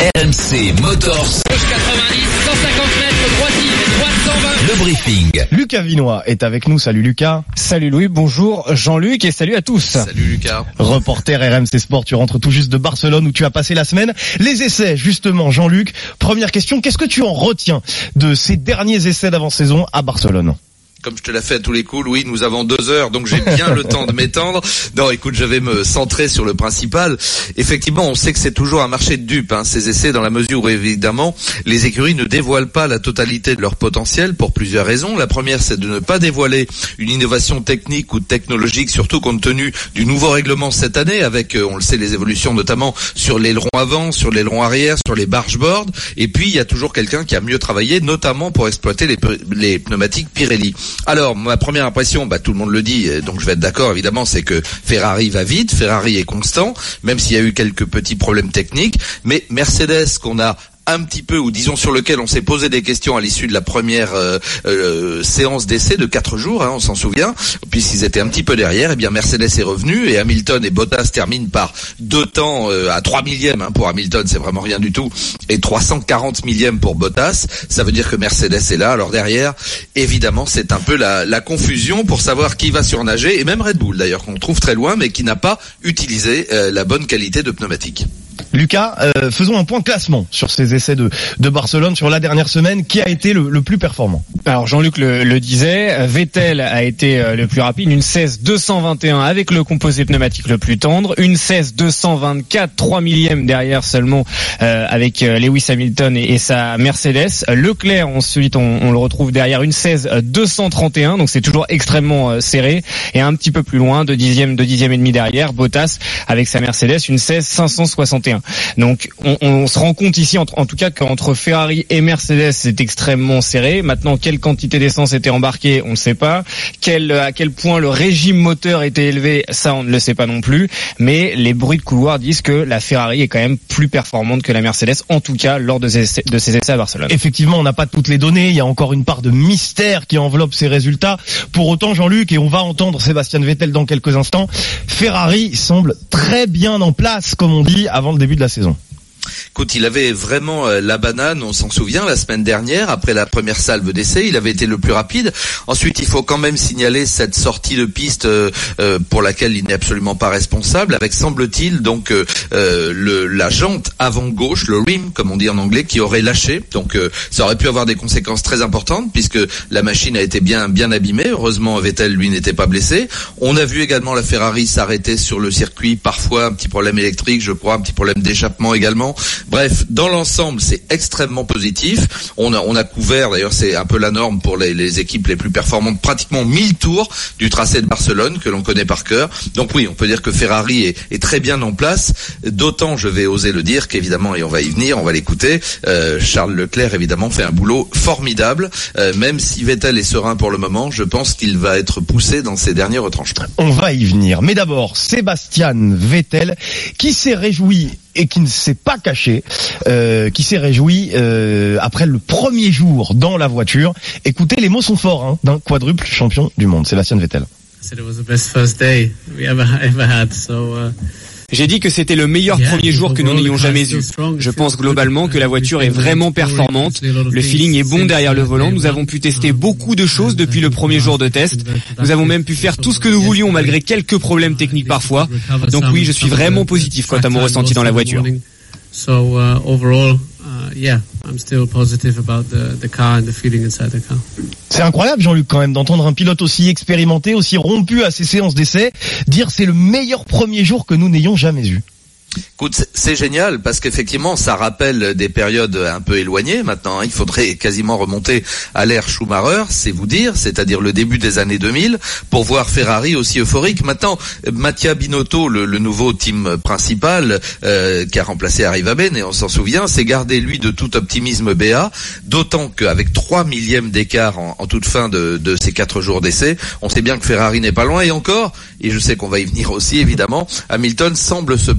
RMC Motors. Gauche 90, 150 mètres, droite 120. Le briefing. Lucas Vinois est avec nous. Salut Lucas. Salut Louis, bonjour Jean-Luc et salut à tous. Salut Lucas. Reporter RMC Sport, tu rentres tout juste de Barcelone où tu as passé la semaine. Les essais, justement, Jean-Luc. Première question, qu'est-ce que tu en retiens de ces derniers essais d'avant-saison à Barcelone ? Comme je te l'ai fait à tous les coups, Louis, nous avons 2 heures, donc j'ai bien le temps de m'étendre. Non, écoute, je vais me centrer sur le principal. Effectivement, on sait que c'est toujours un marché de dupes, ces essais, dans la mesure où, évidemment, les écuries ne dévoilent pas la totalité de leur potentiel pour plusieurs raisons. La première, c'est de ne pas dévoiler une innovation technique ou technologique, surtout compte tenu du nouveau règlement cette année, avec, on le sait, les évolutions notamment sur l'aileron avant, sur l'aileron arrière, sur les bargeboards. Et puis, il y a toujours quelqu'un qui a mieux travaillé, notamment pour exploiter les pneumatiques Pirelli. Alors, ma première impression, tout le monde le dit, donc je vais être d'accord évidemment, c'est que Ferrari va vite, Ferrari est constant, même s'il y a eu quelques petits problèmes techniques, mais Mercedes qu'on a un petit peu, ou disons sur lequel on s'est posé des questions à l'issue de la première séance d'essai de 4 jours, on s'en souvient, puisqu'ils étaient un petit peu derrière, et bien Mercedes est revenu, et Hamilton et Bottas terminent par 2 temps à 3 millièmes, pour Hamilton c'est vraiment rien du tout, et 340 millièmes pour Bottas, ça veut dire que Mercedes est là. Alors derrière, évidemment, c'est un peu la confusion pour savoir qui va surnager, et même Red Bull d'ailleurs, qu'on trouve très loin, mais qui n'a pas utilisé la bonne qualité de pneumatique. Lucas, faisons un point classement sur ces essais de Barcelone sur la dernière semaine. Qui a été le plus performant ? Alors Jean-Luc le disait, Vettel a été le plus rapide, une 16-221 avec le composé pneumatique le plus tendre, une 16-224, 3 millièmes derrière seulement avec Lewis Hamilton et sa Mercedes. Leclerc ensuite on le retrouve derrière, une 16-231, donc c'est toujours extrêmement serré, et un petit peu plus loin, de dixième et demi derrière, Bottas avec sa Mercedes, une 16-561. Donc on se rend compte ici en tout cas qu'entre Ferrari et Mercedes c'est extrêmement serré. Maintenant, quelle quantité d'essence était embarquée, on ne sait pas. À quel point le régime moteur était élevé, ça on ne le sait pas non plus. Mais les bruits de couloir disent que la Ferrari est quand même plus performante que la Mercedes, en tout cas lors de ces essais à Barcelone. Effectivement, on n'a pas toutes les données, il y a encore une part de mystère qui enveloppe ces résultats. Pour autant, Jean-Luc, et on va entendre Sébastien Vettel dans quelques instants, Ferrari semble très bien en place, comme on dit, avant le début de la saison. Écoute, il avait vraiment la banane, on s'en souvient, la semaine dernière, après la première salve d'essai, il avait été le plus rapide. Ensuite, il faut quand même signaler cette sortie de piste pour laquelle il n'est absolument pas responsable, avec, semble-t-il, donc la jante avant gauche, le rim, comme on dit en anglais, qui aurait lâché. Donc ça aurait pu avoir des conséquences très importantes, puisque la machine a été bien abîmée. Heureusement, Vettel, lui, n'était pas blessé. On a vu également la Ferrari s'arrêter sur le circuit, parfois un petit problème électrique, je crois, un petit problème d'échappement également. Bref, dans l'ensemble, c'est extrêmement positif. On a couvert, d'ailleurs, c'est un peu la norme pour les équipes les plus performantes, pratiquement 1000 tours du tracé de Barcelone, que l'on connaît par cœur. Donc oui, on peut dire que Ferrari est très bien en place. D'autant, je vais oser le dire, qu'évidemment, et on va y venir, on va l'écouter, Charles Leclerc, évidemment, fait un boulot formidable. Même si Vettel est serein pour le moment, je pense qu'il va être poussé dans ses derniers retranchements. On va y venir. Mais d'abord, Sébastien Vettel, qui s'est réjoui et qui ne s'est pas caché, qui s'est réjoui après le premier jour dans la voiture. Écoutez, les mots sont forts d'un quadruple champion du monde, Sébastien Vettel. J'ai dit que c'était le meilleur premier jour que nous n'ayons jamais eu. Je pense globalement que la voiture est vraiment performante. Le feeling est bon derrière le volant. Nous avons pu tester beaucoup de choses depuis le premier jour de test. Nous avons même pu faire tout ce que nous voulions malgré quelques problèmes techniques parfois. Donc oui, je suis vraiment positif quant à mon ressenti dans la voiture. I'm still positive about the car and the feeling inside the car. C'est incroyable, Jean-Luc, quand même, d'entendre un pilote aussi expérimenté, aussi rompu à ses séances d'essai, dire c'est le meilleur premier jour que nous n'ayons jamais eu. Écoute, c'est génial parce qu'effectivement, ça rappelle des périodes un peu éloignées maintenant. Il faudrait quasiment remonter à l'ère Schumacher, c'est vous dire, c'est-à-dire le début des années 2000, pour voir Ferrari aussi euphorique. Maintenant, Mattia Binotto, le nouveau team principal, qui a remplacé Arriva-Bene, et on s'en souvient, s'est gardé, lui, de tout optimisme BA, d'autant qu'avec 3 millièmes d'écart en toute fin de ces 4 jours d'essai, on sait bien que Ferrari n'est pas loin, et encore, et je sais qu'on va y venir aussi, évidemment, Hamilton semble se plaindre des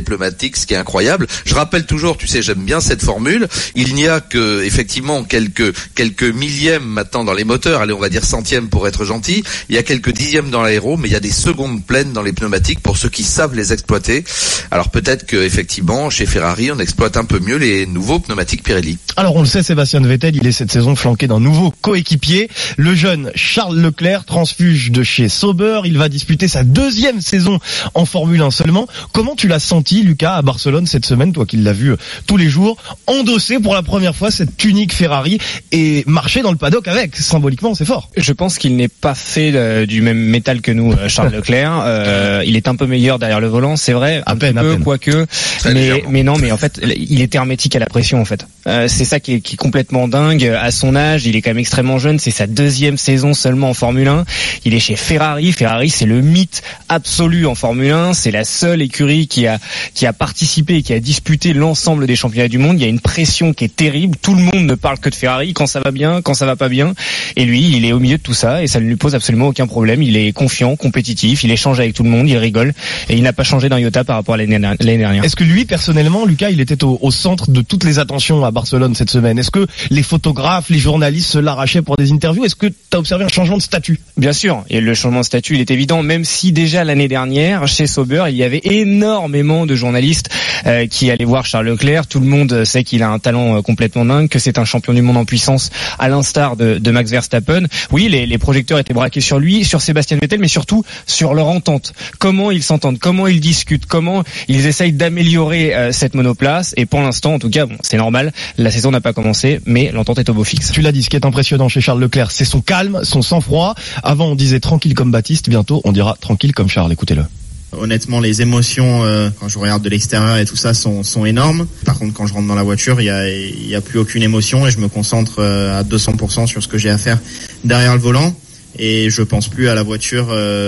pneumatiques, ce qui est incroyable. Je rappelle toujours, tu sais, j'aime bien cette formule. Il n'y a que, effectivement, quelques millièmes maintenant dans les moteurs. Allez, on va dire centièmes pour être gentil. Il y a quelques dixièmes dans l'aéro, mais il y a des secondes pleines dans les pneumatiques pour ceux qui savent les exploiter. Alors peut-être que, effectivement, chez Ferrari, on exploite un peu mieux les nouveaux pneumatiques Pirelli. Alors on le sait, Sébastien Vettel, il est cette saison flanqué d'un nouveau coéquipier, le jeune Charles Leclerc, transfuge de chez Sauber. Il va disputer sa deuxième saison en Formule 1 seulement. Comment tu l'as senti, Lucas, à Barcelone cette semaine, toi qui l'as vu tous les jours, endosser pour la première fois cette tunique Ferrari et marcher dans le paddock avec? Symboliquement, c'est fort. Je pense qu'il n'est pas fait du même métal que nous, Charles Leclerc. Il est un peu meilleur derrière le volant, c'est vrai, à peine, quoique. Mais non, mais en fait, il est hermétique à la pression, en fait. C'est ça qui est complètement dingue. À son âge, il est quand même extrêmement jeune. C'est sa deuxième saison seulement en Formule 1. Il est chez Ferrari. Ferrari, c'est le mythe absolu en Formule 1. C'est la seule écurie qui a participé et qui a disputé l'ensemble des championnats du monde. Il y a une pression qui est terrible. Tout le monde ne parle que de Ferrari, quand ça va bien, quand ça va pas bien. Et lui, il est au milieu de tout ça et ça ne lui pose absolument aucun problème. Il est confiant, compétitif, il échange avec tout le monde, il rigole et il n'a pas changé d'un iota par rapport à l'année dernière. Est-ce que lui, personnellement, Lucas, il était au centre de toutes les attentions à Barcelone cette semaine? Est-ce que les photographes, les journalistes se l'arrachaient pour des interviews? Est-ce que tu as observé un changement de statut? Bien sûr, et le changement de statut, il est évident, même si déjà l'année dernière, chez Sauber, il y avait énormément de journalistes qui allaient voir Charles Leclerc. Tout le monde sait qu'il a un talent complètement dingue, que c'est un champion du monde en puissance, à l'instar de Max Verstappen. Oui, les projecteurs étaient braqués sur lui, sur Sébastien Vettel, mais surtout sur leur entente. Comment ils s'entendent, comment ils discutent, comment ils essayent d'améliorer cette monoplace. Et pour l'instant, en tout cas, bon, c'est normal, la saison n'a pas commencé, mais l'entente est au beau fixe. Tu l'as dit, ce qui est impressionnant chez Charles Leclerc, c'est son calme, son sang-froid. Avant, on disait tranquille comme Baptiste, bientôt, on dira tranquille comme Charles. Écoutez-le. Honnêtement, les émotions, quand je regarde de l'extérieur et tout ça, sont énormes. Par contre, quand je rentre dans la voiture, il y a plus aucune émotion et je me concentre à 200% sur ce que j'ai à faire derrière le volant. Et je pense plus à la voiture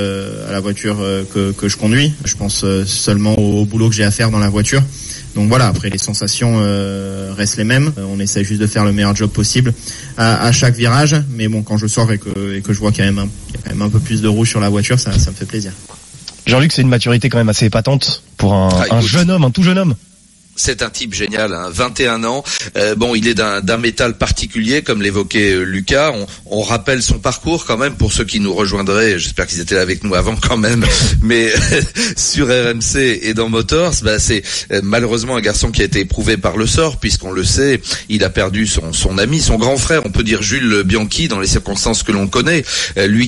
que je conduis. Je pense seulement au boulot que j'ai à faire dans la voiture. Donc voilà, après les sensations restent les mêmes. On essaie juste de faire le meilleur job possible à chaque virage. Mais bon, quand je sors et que je vois qu'il y a quand même un peu plus de rouge sur la voiture, ça me fait plaisir. Jean-Luc, c'est une maturité quand même assez épatante pour un jeune homme, un tout jeune homme. C'est un type génial, 21 ans. Bon, il est d'un métal particulier, comme l'évoquait Lucas. On rappelle son parcours quand même pour ceux qui nous rejoindraient. J'espère qu'ils étaient là avec nous avant quand même. Mais sur RMC et dans Motors, c'est malheureusement un garçon qui a été éprouvé par le sort, puisqu'on le sait, il a perdu son ami, son grand frère. On peut dire Jules Bianchi dans les circonstances que l'on connaît. Lui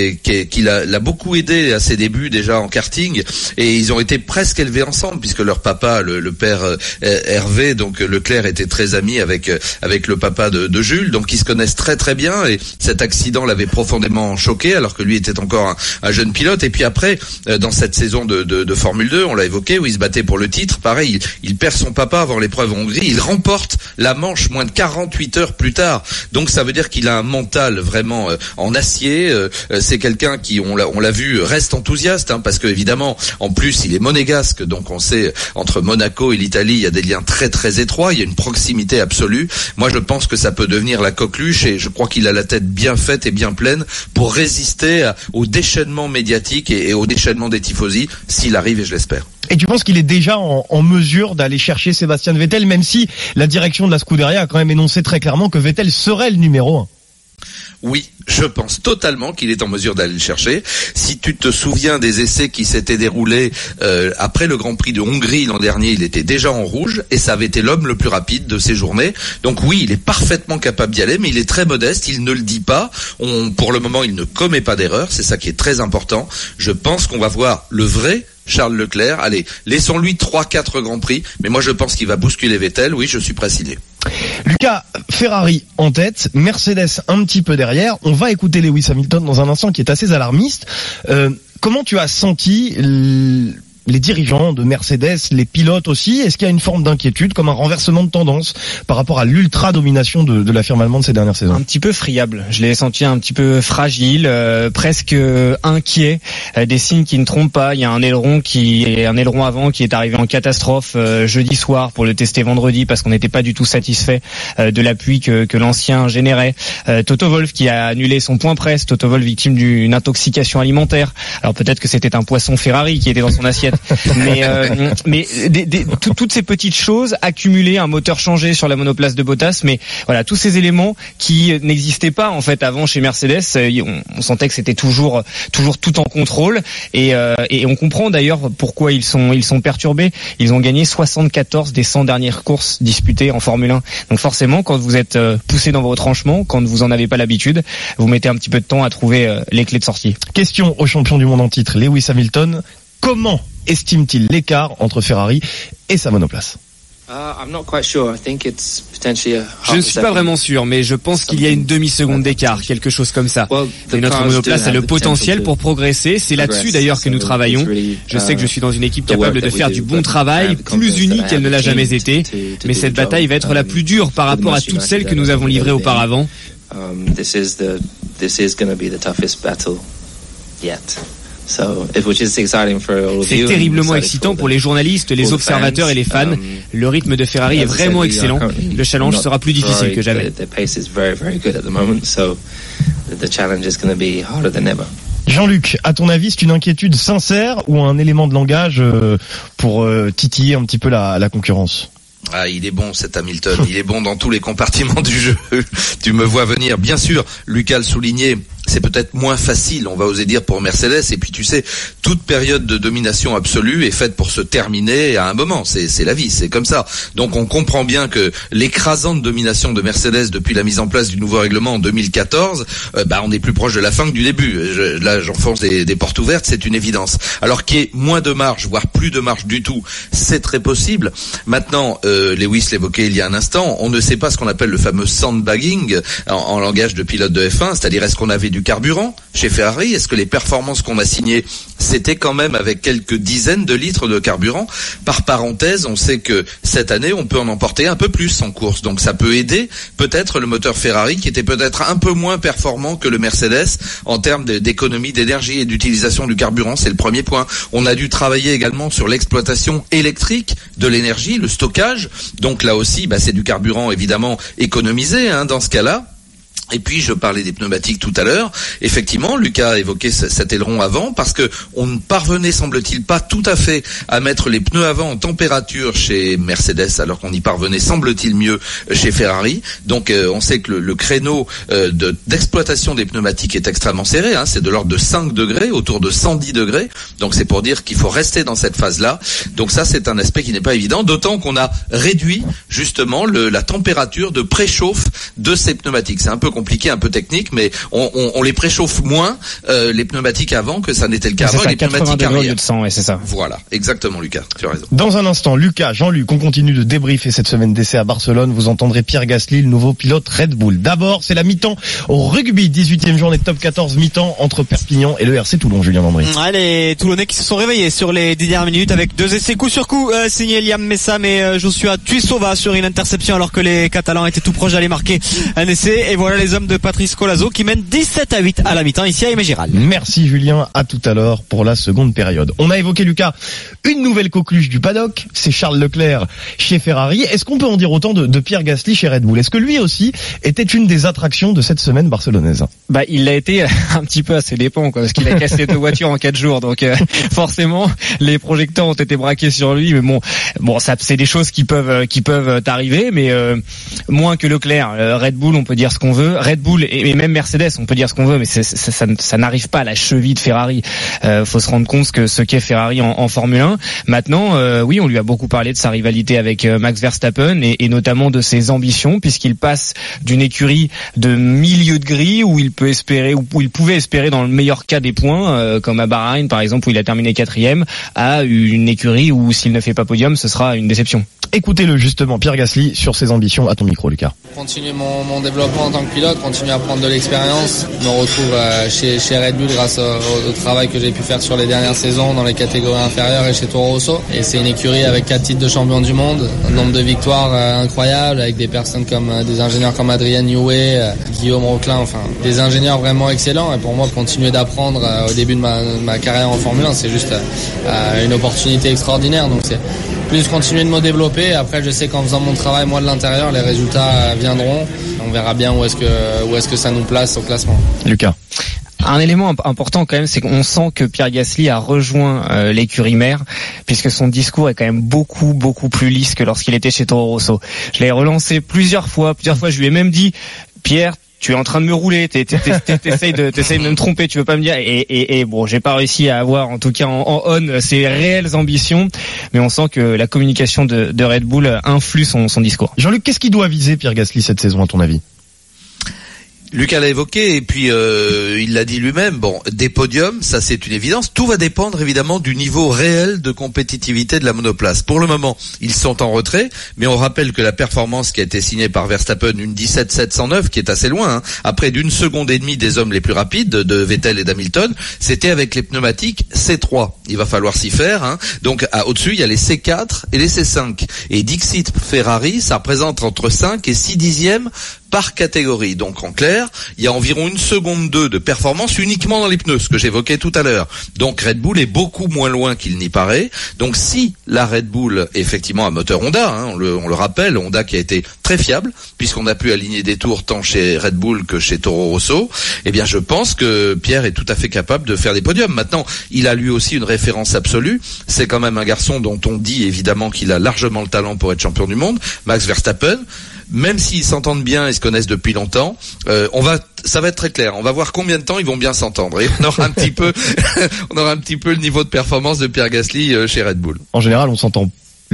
qui l'a beaucoup aidé à ses débuts déjà en karting, et ils ont été presque élevés ensemble, puisque leur papa, le père Hervé, donc Leclerc, était très ami avec le papa de Jules, donc ils se connaissent très très bien, et cet accident l'avait profondément choqué alors que lui était encore un jeune pilote. Et puis après, dans cette saison de Formule 2, on l'a évoqué, où il se battait pour le titre, pareil, il perd son papa avant l'épreuve en Hongrie, il remporte la manche moins de 48 heures plus tard, donc ça veut dire qu'il a un mental vraiment en acier. C'est quelqu'un qui, on l'a vu, reste enthousiaste, parce que évidemment, en plus il est monégasque, donc on sait, entre Monaco et l'Italie, il y a des liens très très étroits, il y a une proximité absolue. Moi je pense que ça peut devenir la coqueluche, et je crois qu'il a la tête bien faite et bien pleine pour résister au déchaînement médiatique et au déchaînement des tifosi, s'il arrive, et je l'espère. Et tu penses qu'il est déjà en mesure d'aller chercher Sébastien Vettel, même si la direction de la Scuderia a quand même énoncé très clairement que Vettel serait le numéro 1? Oui, je pense totalement qu'il est en mesure d'aller le chercher. Si tu te souviens des essais qui s'étaient déroulés après le Grand Prix de Hongrie l'an dernier, il était déjà en rouge et ça avait été l'homme le plus rapide de ces journées. Donc oui, il est parfaitement capable d'y aller, mais il est très modeste, il ne le dit pas. Pour le moment, il ne commet pas d'erreur, c'est ça qui est très important. Je pense qu'on va voir le vrai Charles Leclerc. Allez, laissons-lui 3-4 Grands Prix, mais moi je pense qu'il va bousculer Vettel. Oui, je suis prêt à signer. Lucas, Ferrari en tête, Mercedes un petit peu derrière. On va écouter Lewis Hamilton dans un instant qui est assez alarmiste. Comment tu as senti les dirigeants de Mercedes, les pilotes aussi? Est-ce qu'il y a une forme d'inquiétude, comme un renversement de tendance par rapport à l'ultra-domination de la firme allemande ces dernières saisons? Un petit peu friable. Je l'ai senti un petit peu fragile, presque inquiet. Des signes qui ne trompent pas. Il y a un aileron avant qui est arrivé en catastrophe jeudi soir pour le tester vendredi parce qu'on n'était pas du tout satisfait de l'appui que l'ancien générait. Toto Wolff qui a annulé son point presse. Toto Wolff victime d'une intoxication alimentaire. Alors peut-être que c'était un poisson Ferrari qui était dans son assiette. fait. Mais toutes ces petites choses accumulées, un moteur changé sur la monoplace de Bottas, mais voilà, tous ces éléments qui n'existaient pas en fait avant chez Mercedes. On sentait que c'était toujours tout en contrôle, et on comprend d'ailleurs pourquoi ils sont perturbés. Ils ont gagné 74 des 100 dernières courses disputées en Formule 1. Donc forcément, quand vous êtes poussé dans vos retranchements, quand vous en avez pas l'habitude, vous mettez un petit peu de temps à trouver les clés de sortie. Question au champion du monde en titre, Lewis Hamilton. Comment estime-t-il l'écart entre Ferrari et sa monoplace? Je ne suis pas vraiment sûr, mais je pense qu'il y a une demi-seconde d'écart, quelque chose comme ça. Et notre monoplace a le potentiel pour progresser. C'est là-dessus d'ailleurs que nous travaillons. Je sais que je suis dans une équipe capable de faire du bon travail, plus unie qu'elle ne l'a jamais été. Mais cette bataille va être la plus dure par rapport à toutes celles que nous avons livrées auparavant. C'est terriblement excitant pour les journalistes, les observateurs et les fans. Le rythme de Ferrari est vraiment excellent. Le challenge sera plus difficile que jamais. Jean-Luc, à ton avis, c'est une inquiétude sincère ou un élément de langage pour titiller un petit peu la concurrence? Ah, il est bon cet Hamilton, il est bon dans tous les compartiments du jeu. Tu me vois venir. Bien sûr, Lucas le soulignait, c'est peut-être moins facile, on va oser dire, pour Mercedes. Et puis tu sais, toute période de domination absolue est faite pour se terminer à un moment. C'est la vie, c'est comme ça. Donc on comprend bien que l'écrasante domination de Mercedes depuis la mise en place du nouveau règlement en 2014, on est plus proche de la fin que du début. Là, j'enfonce des portes ouvertes, c'est une évidence. Alors qu'il y ait moins de marge, voire plus de marge du tout, c'est très possible. Maintenant, Lewis l'évoquait il y a un instant, on ne sait pas ce qu'on appelle le fameux sandbagging en langage de pilote de F1, c'est-à-dire est-ce qu'on avait du carburant chez Ferrari? Est-ce que les performances qu'on a signées, c'était quand même avec quelques dizaines de litres de carburant? Par parenthèse, on sait que cette année, on peut en emporter un peu plus en course. Donc ça peut aider peut-être le moteur Ferrari qui était peut-être un peu moins performant que le Mercedes en termes d'économie d'énergie et d'utilisation du carburant. C'est le premier point. On a dû travailler également sur l'exploitation électrique de l'énergie, le stockage. Donc là aussi, c'est du carburant évidemment économisé dans ce cas-là. Et puis je parlais des pneumatiques tout à l'heure. Effectivement, Lucas a évoqué cet aileron avant parce que on ne parvenait, semble-t-il, pas tout à fait à mettre les pneus avant en température chez Mercedes, alors qu'on y parvenait, semble-t-il, mieux chez Ferrari. Donc on sait que le créneau d'exploitation des pneumatiques est extrêmement serré. C'est de l'ordre de 5 degrés, autour de 110 degrés. Donc c'est pour dire qu'il faut rester dans cette phase-là. Donc ça, c'est un aspect qui n'est pas évident, d'autant qu'on a réduit justement la température de préchauffe de ces pneumatiques. C'est un peu compliqué, un peu technique, mais on les préchauffe moins les pneumatiques avant que ça n'était le cas avant. Les pneumatiques arrière. De 100, ouais, c'est ça. Voilà, exactement, Lucas, tu as raison. Dans un instant, Lucas, Jean-Luc, on continue de débriefer cette semaine d'essai à Barcelone. Vous entendrez Pierre Gasly, le nouveau pilote Red Bull. D'abord, c'est la mi-temps au rugby, 18e journée de top 14, mi-temps entre Perpignan et le RC Toulon, Julien Landry. Les Toulonnais qui se sont réveillés sur les 10 dernières minutes avec 2 essais coup sur coup signés Liam Messam et Joshua Tuisova sur une interception alors que les Catalans étaient tout proches d'aller marquer un essai. Et voilà les hommes de Patrice Colazo qui mènent 17-8 à la mi-temps ici à Aimé-Giral. Merci Julien, à tout à l'heure pour la seconde période. On a évoqué, Lucas, une nouvelle coqueluche du paddock, c'est Charles Leclerc chez Ferrari. Est-ce qu'on peut en dire autant de Pierre Gasly chez Red Bull? Est-ce que lui aussi était une des attractions de cette semaine barcelonaise? Il l'a été un petit peu à ses dépens, parce qu'il a cassé 2 voitures en 4 jours, donc forcément les projecteurs ont été braqués sur lui. Mais bon, ça c'est des choses qui peuvent arriver, mais moins que Leclerc. Red Bull, on peut dire ce qu'on veut. Red Bull et même Mercedes, on peut dire ce qu'on veut, mais ça n'arrive pas à la cheville de Ferrari. Faut se rendre compte que ce qu'est Ferrari en Formule 1. Maintenant, oui, on lui a beaucoup parlé de sa rivalité avec Max Verstappen et notamment de ses ambitions, puisqu'il passe d'une écurie de milieu de grille où il pouvait espérer dans le meilleur cas des points, comme à Bahreïn par exemple où il a terminé 4e, à une écurie où s'il ne fait pas podium, ce sera une déception. Écoutez-le justement, Pierre Gasly, sur ses ambitions à ton micro, Lucas. Continuer mon développement en tant que pilote, continuer à prendre de l'expérience. Je me retrouve chez Red Bull grâce au travail que j'ai pu faire sur les dernières saisons dans les catégories inférieures et chez Toro Rosso. Et c'est une écurie avec 4 titres de champion du monde, un nombre de victoires incroyable, avec des personnes comme des ingénieurs comme Adrien Newey, Guillaume Roquelin, enfin des ingénieurs vraiment excellents. Et pour moi, continuer d'apprendre au début de ma carrière en Formule 1, c'est juste une opportunité extraordinaire. Donc c'est plus continuer de me développer. Après, je sais qu'en faisant mon travail, moi, de l'intérieur, les résultats viendront. On verra bien où est-ce que ça nous place au classement. Lucas. Un élément important quand même, c'est qu'on sent que Pierre Gasly a rejoint l'écurie mère, puisque son discours est quand même beaucoup plus lisse que lorsqu'il était chez Toro Rosso. Je l'ai relancé plusieurs fois, je lui ai même dit, Pierre, tu es en train de me rouler, t'essayes de me tromper, tu veux pas me dire, et bon, j'ai pas réussi à avoir, en tout cas en on, ses réelles ambitions, mais on sent que la communication de Red Bull influe son discours. Jean-Luc, qu'est-ce qu'il doit viser Pierre Gasly cette saison à ton avis? Lucas l'a évoqué et puis il l'a dit lui-même. Bon, des podiums, ça c'est une évidence. Tout va dépendre évidemment du niveau réel de compétitivité de la monoplace. Pour le moment, ils sont en retrait, mais on rappelle que la performance qui a été signée par Verstappen, une 17.709, qui est assez loin, hein, à près d'une seconde et demie des hommes les plus rapides de Vettel et d'Hamilton, c'était avec les pneumatiques C3. Il va falloir s'y faire. Hein. Donc au-dessus, il y a les C4 et les C5. Et Dixit Ferrari, ça représente entre 5 et 6 dixièmes par catégorie. Donc en clair, il y a environ 1 seconde 2 de performance uniquement dans les pneus, ce que j'évoquais tout à l'heure. Donc Red Bull est beaucoup moins loin qu'il n'y paraît. Donc si la Red Bull est effectivement un moteur Honda, hein, on le rappelle, Honda qui a été très fiable, puisqu'on a pu aligner des tours tant chez Red Bull que chez Toro Rosso, eh bien je pense que Pierre est tout à fait capable de faire des podiums. Maintenant, il a lui aussi une référence absolue. C'est quand même un garçon dont on dit évidemment qu'il a largement le talent pour être champion du monde, Max Verstappen. Même s'ils s'entendent bien et se connaissent depuis longtemps, ça va être très clair. On va voir combien de temps ils vont bien s'entendre et on aura un petit peu le niveau de performance de Pierre Gasly chez Red Bull. En général, on s'entend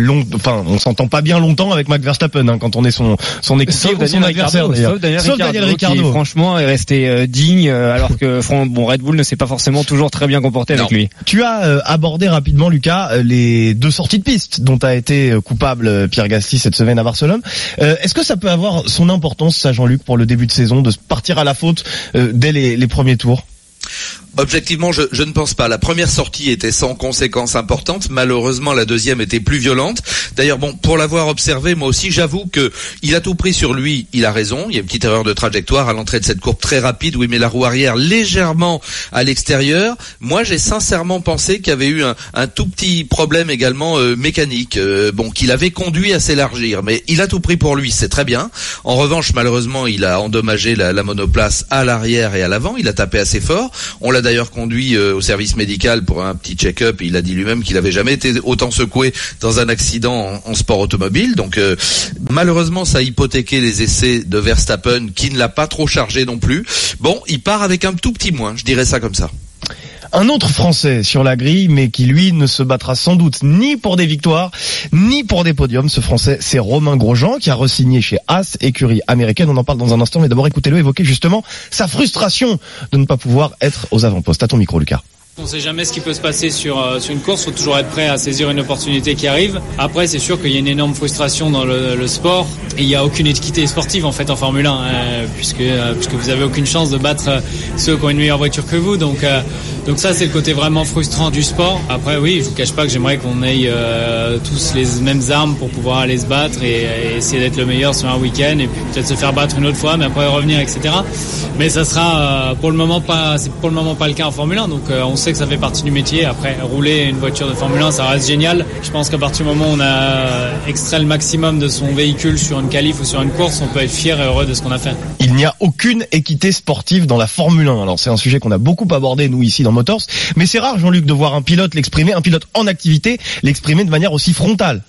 pas bien longtemps avec Max Verstappen hein, quand on est son équipier ou son adversaire d'ailleurs. Sauf Daniel Ricciardo qui franchement est resté digne alors que Red Bull ne s'est pas forcément toujours très bien comporté avec lui. Tu as abordé rapidement Lucas les 2 sorties de piste dont a été coupable Pierre Gasly cette semaine à Barcelone. Est-ce que ça peut avoir son importance ça Jean-Luc pour le début de saison de partir à la faute dès les premiers tours? Objectivement, je ne pense pas. La première sortie était sans conséquences importantes. Malheureusement, la deuxième était plus violente. D'ailleurs, bon, pour l'avoir observé, moi aussi, j'avoue que il a tout pris sur lui. Il a raison. Il y a une petite erreur de trajectoire à l'entrée de cette courbe très rapide où il met la roue arrière légèrement à l'extérieur. Moi, j'ai sincèrement pensé qu'il y avait eu un tout petit problème également mécanique. Qu'il avait conduit à s'élargir. Mais il a tout pris pour lui. C'est très bien. En revanche, malheureusement, il a endommagé la monoplace à l'arrière et à l'avant. Il a tapé assez fort. On l'a d'ailleurs conduit au service médical pour un petit check-up. Il a dit lui-même qu'il avait jamais été autant secoué dans un accident en sport automobile. Donc malheureusement, ça a hypothéqué les essais de Verstappen qui ne l'a pas trop chargé non plus. Bon, il part avec un tout petit moins, je dirais ça comme ça. Un autre Français sur la grille, mais qui lui ne se battra sans doute ni pour des victoires, ni pour des podiums. Ce Français, c'est Romain Grosjean, qui a re-signé chez Haas, écurie américaine. On en parle dans un instant, mais d'abord écoutez-le évoquer justement sa frustration de ne pas pouvoir être aux avant-postes. À ton micro, Lucas. On ne sait jamais ce qui peut se passer sur une course, il faut toujours être prêt à saisir une opportunité qui arrive. Après, c'est sûr qu'il y a une énorme frustration dans le sport et il n'y a aucune équité sportive en fait en Formule 1 puisque vous avez aucune chance de battre ceux qui ont une meilleure voiture que vous. Donc ça, c'est le côté vraiment frustrant du sport. Après, oui, je vous cache pas que j'aimerais qu'on ait tous les mêmes armes pour pouvoir aller se battre et essayer d'être le meilleur sur un week-end et puis peut-être se faire battre une autre fois, mais après revenir, etc. Mais ça sera pour le moment pas le cas en Formule 1. Donc on sait que ça fait partie du métier. Après, rouler une voiture de Formule 1, ça reste génial. Je pense qu'à partir du moment où on a extrait le maximum de son véhicule sur une qualif ou sur une course, on peut être fier et heureux de ce qu'on a fait. Il n'y a aucune équité sportive dans la Formule 1. Alors c'est un sujet qu'on a beaucoup abordé nous ici dans Motors, mais c'est rare Jean-Luc de voir un pilote en activité l'exprimer de manière aussi frontale.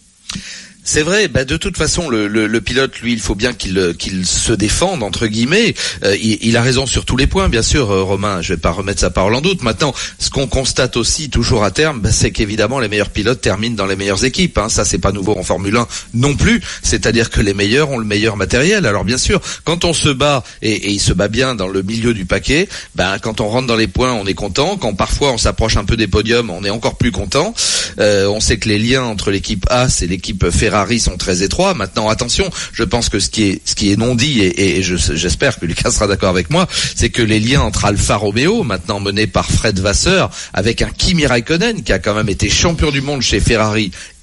C'est vrai, de toute façon, le pilote, lui, il faut bien qu'il se défende, entre guillemets. Il a raison sur tous les points, bien sûr, Romain, je vais pas remettre sa parole en doute. Maintenant, ce qu'on constate aussi, toujours à terme, c'est qu'évidemment, les meilleurs pilotes terminent dans les meilleures équipes. Hein. Ça, c'est pas nouveau en Formule 1 non plus. C'est-à-dire que les meilleurs ont le meilleur matériel. Alors, bien sûr, quand on se bat, et il se bat bien dans le milieu du paquet, quand on rentre dans les points, on est content. Quand parfois, on s'approche un peu des podiums, on est encore plus content. On sait que les liens entre l'équipe Haas et l'équipe Ferrari sont très étroits. Maintenant, attention, je pense que ce qui est non dit, et j'espère que Lucas sera d'accord avec moi, c'est que les liens entre Alfa Romeo, maintenant mené par Fred Vasseur, avec un Kimi Raikkonen, qui a quand même été champion du monde chez Ferrari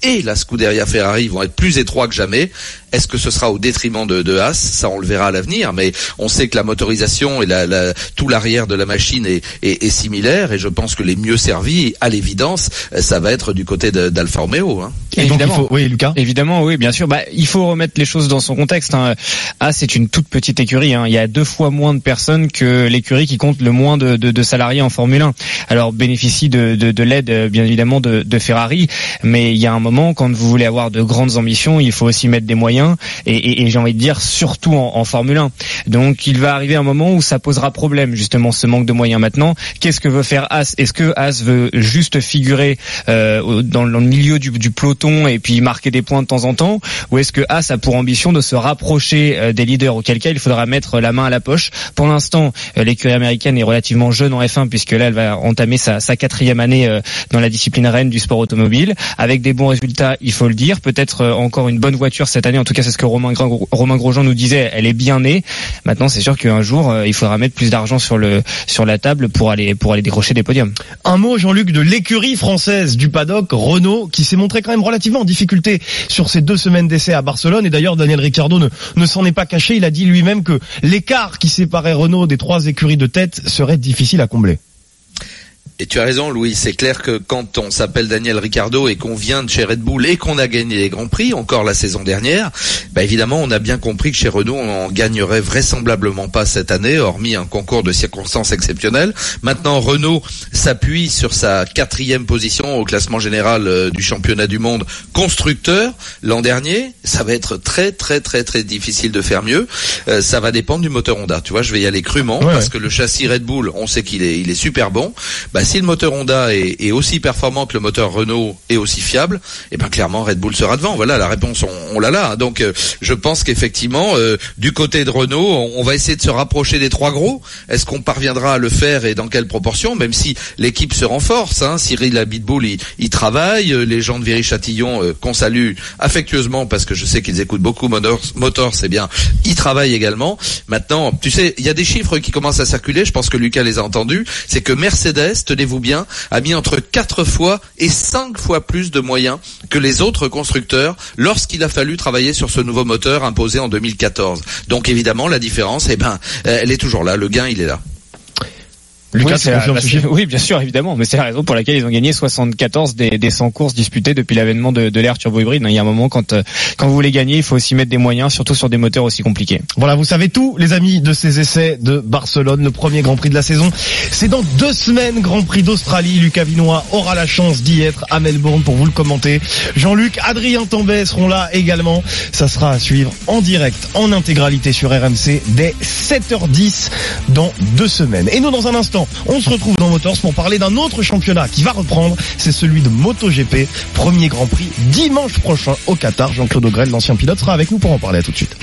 et la Scuderia Ferrari vont être plus étroits que jamais. Est-ce que ce sera au détriment de Haas? Ça, on le verra à l'avenir, mais on sait que la motorisation et tout l'arrière de la machine est similaire, et je pense que les mieux servis, à l'évidence, ça va être du côté d'Alfa Romeo. Hein. Et donc oui, Lucas. Évidemment, oui, bien sûr. Il faut remettre les choses dans son contexte. Hein. Haas, c'est une toute petite écurie. Hein. Il y a 2 fois moins de personnes que l'écurie qui compte le moins de salariés en Formule 1. Alors, bénéficie de l'aide, bien évidemment, de Ferrari, mais il y a un moment, quand vous voulez avoir de grandes ambitions, il faut aussi mettre des moyens. Et j'ai envie de dire surtout en Formule 1. Donc il va arriver un moment où ça posera problème, justement, ce manque de moyens. Maintenant, qu'est-ce que veut faire Haas? Est-ce que Haas veut juste figurer dans le milieu du peloton et puis marquer des points de temps en temps, ou est-ce que Haas a pour ambition de se rapprocher des leaders, auquel cas il faudra mettre la main à la poche? Pour l'instant, l'écurie américaine est relativement jeune en F1, puisque là elle va entamer sa 4e année dans la discipline reine du sport automobile, avec des bons résultats, il faut le dire, peut-être encore une bonne voiture cette année. En tout cas, c'est ce que Romain Grosjean nous disait. Elle est bien née. Maintenant, c'est sûr qu'un jour, il faudra mettre plus d'argent sur la table pour aller décrocher des podiums. Un mot, Jean-Luc, de l'écurie française du paddock, Renault, qui s'est montré quand même relativement en difficulté sur ces 2 semaines d'essai à Barcelone. Et d'ailleurs, Daniel Ricciardo ne s'en est pas caché. Il a dit lui-même que l'écart qui séparait Renault des 3 écuries de tête serait difficile à combler. Et tu as raison, Louis, c'est clair que quand on s'appelle Daniel Ricciardo et qu'on vient de chez Red Bull et qu'on a gagné les Grands Prix, encore la saison dernière, évidemment, on a bien compris que chez Renault, on en gagnerait vraisemblablement pas cette année, hormis un concours de circonstances exceptionnelles. Maintenant, Renault s'appuie sur sa 4e position au classement général du championnat du monde constructeur l'an dernier. Ça va être très, très, très, très difficile de faire mieux. Ça va dépendre du moteur Honda. Tu vois, je vais y aller crûment, parce que le châssis Red Bull, on sait qu'il est super bon. Si le moteur Honda est aussi performant que le moteur Renault est aussi fiable, clairement Red Bull sera devant. Voilà, la réponse, on l'a là. Donc je pense qu'effectivement, du côté de Renault, on va essayer de se rapprocher des 3 gros. Est-ce qu'on parviendra à le faire et dans quelle proportion? Même si l'équipe se renforce, hein. Cyril Abitboul, il travaille. Les gens de Viry-Châtillon, qu'on salue affectueusement parce que je sais qu'ils écoutent beaucoup Motors, c'est bien. Ils travaillent également. Maintenant, tu sais, il y a des chiffres qui commencent à circuler. Je pense que Lucas les a entendus. C'est que Mercedes, tenez-vous bien, a mis entre 4 fois et 5 fois plus de moyens que les autres constructeurs lorsqu'il a fallu travailler sur ce nouveau moteur imposé en 2014. Donc évidemment, la différence, elle est toujours là. Le gain, il est là. Lucas, oui, bien sûr, évidemment, mais c'est la raison pour laquelle ils ont gagné 74 des 100 courses disputées depuis l'avènement de l'ère turbo-hybride. Il y a un moment, quand vous voulez gagner, il faut aussi mettre des moyens, surtout sur des moteurs aussi compliqués. Voilà, vous savez tout, les amis, de ces essais de Barcelone, le premier Grand Prix de la saison. C'est dans 2 semaines, Grand Prix d'Australie. Lucas Vinois aura la chance d'y être à Melbourne pour vous le commenter. Jean-Luc, Adrien Tambay seront là également. Ça sera à suivre en direct, en intégralité sur RMC dès 7h10 dans 2 semaines. Et nous, dans un instant, on se retrouve dans Motors pour parler d'un autre championnat qui va reprendre, c'est celui de MotoGP, premier Grand Prix dimanche prochain au Qatar. Jean-Claude Ogrel, l'ancien pilote, sera avec nous pour en parler. À tout de suite.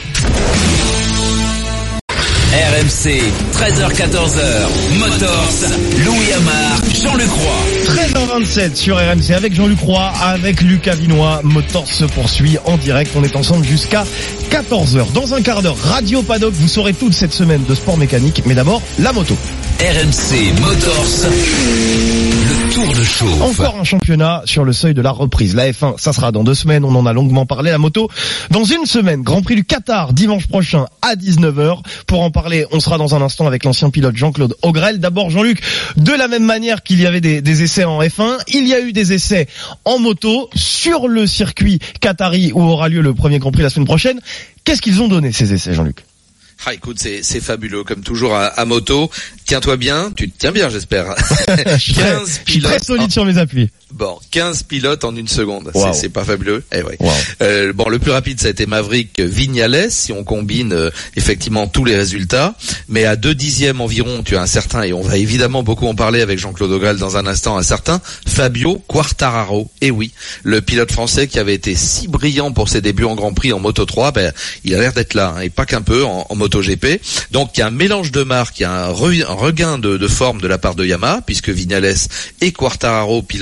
RMC, 13h-14h, Motors, Louis Amar, Jean-Luc Roy. 13h27 sur RMC avec Jean-Luc Roy, avec Lucas Vinois. Motors se poursuit en direct. On est ensemble jusqu'à 14h. Dans un quart d'heure, Radio Paddock, vous saurez toute cette semaine de sport mécanique. Mais d'abord, la moto. RMC Motors, le tour de chauffe. Encore un championnat sur le seuil de la reprise. La F1, ça sera dans 2 semaines. On en a longuement parlé. La moto, dans 1 semaine. Grand Prix du Qatar, dimanche prochain à 19h. Pour en parler, on sera dans un instant avec l'ancien pilote Jean-Claude Ogrel. D'abord, Jean-Luc, de la même manière qu'il y avait des essais en F1, il y a eu des essais en moto sur le circuit qatari où aura lieu le premier Grand Prix la semaine prochaine. Qu'est-ce qu'ils ont donné, ces essais, Jean-Luc ? Écoute, c'est fabuleux, comme toujours à moto. Tiens-toi bien, tu te tiens bien, j'espère. Je suis très solide sur mes appuis. Bon, 15 pilotes en 1 seconde. Wow. C'est pas fabuleux. Ouais. Wow. Le plus rapide, ça a été Maverick Viñales, si on combine effectivement tous les résultats. Mais à 2 dixièmes environ, tu as un certain, et on va évidemment beaucoup en parler avec Jean-Claude Ogrel dans un instant, un certain Fabio Quartararo. Et oui, le pilote français qui avait été si brillant pour ses débuts en Grand Prix en Moto 3, il a l'air d'être là, et pas qu'un peu en MotoGP. Donc il y a un mélange de marques, il y a un regain de forme de la part de Yamaha, puisque Viñales et Quartararo, pilote des Yamaha,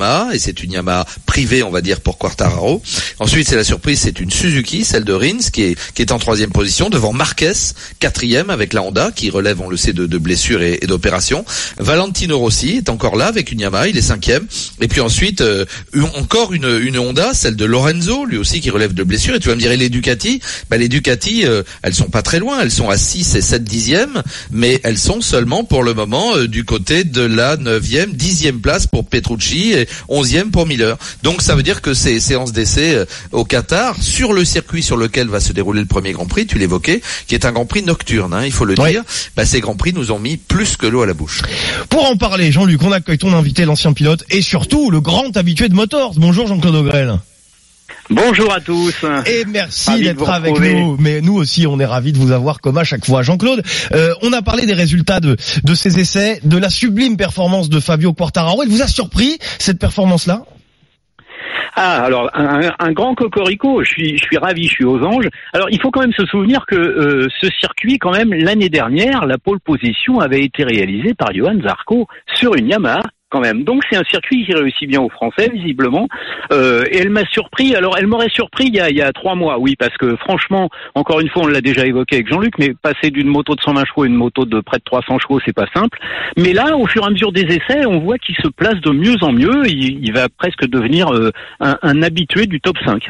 Yamaha, et c'est une Yamaha privée, on va dire, pour Quartararo. Ensuite, c'est la surprise, c'est une Suzuki, celle de Rins, qui est en 3e position, devant Marquez, 4e avec la Honda, qui relève, on le sait, de blessures et d'opérations. Valentino Rossi est encore là avec une Yamaha, il est 5e. Et puis ensuite, encore une Honda, celle de Lorenzo, lui aussi qui relève de blessures. Et tu vas me dire, et les Ducati? Les Ducati, elles sont pas très loin, elles sont à 6 et 7 dixièmes, mais elles sont seulement pour le moment du côté de la 9e, 10e place pour Petrucci et 11e pour Miller. Donc ça veut dire que ces séances d'essai au Qatar, sur le circuit sur lequel va se dérouler le premier Grand Prix, tu l'évoquais, qui est un Grand Prix nocturne, il faut le dire, ces Grands Prix nous ont mis plus que l'eau à la bouche. Pour en parler, Jean-Luc, on accueille ton invité, l'ancien pilote, et surtout le grand habitué de Motors. Bonjour Jean-Claude Augrel. Bonjour à tous. Et merci d'être avec nous. Mais nous aussi, on est ravis de vous avoir comme à chaque fois. Jean-Claude, on a parlé des résultats de ces essais, de la sublime performance de Fabio Quartararo. Elle vous a surpris, cette performance-là? Alors un grand cocorico, je suis ravi, je suis aux anges. Alors il faut quand même se souvenir que ce circuit, quand même, l'année dernière, la pole position avait été réalisée par Johan Zarco sur une Yamaha. Quand même. Donc c'est un circuit qui réussit bien aux Français, visiblement. Et elle m'a surpris. Alors elle m'aurait surpris il y a 3 mois, oui, parce que franchement, encore une fois, on l'a déjà évoqué avec Jean-Luc, mais passer d'une moto de 120 chevaux à une moto de près de 300 chevaux, c'est pas simple. Mais là, au fur et à mesure des essais, on voit qu'il se place de mieux en mieux. Il va presque devenir un habitué du top 5.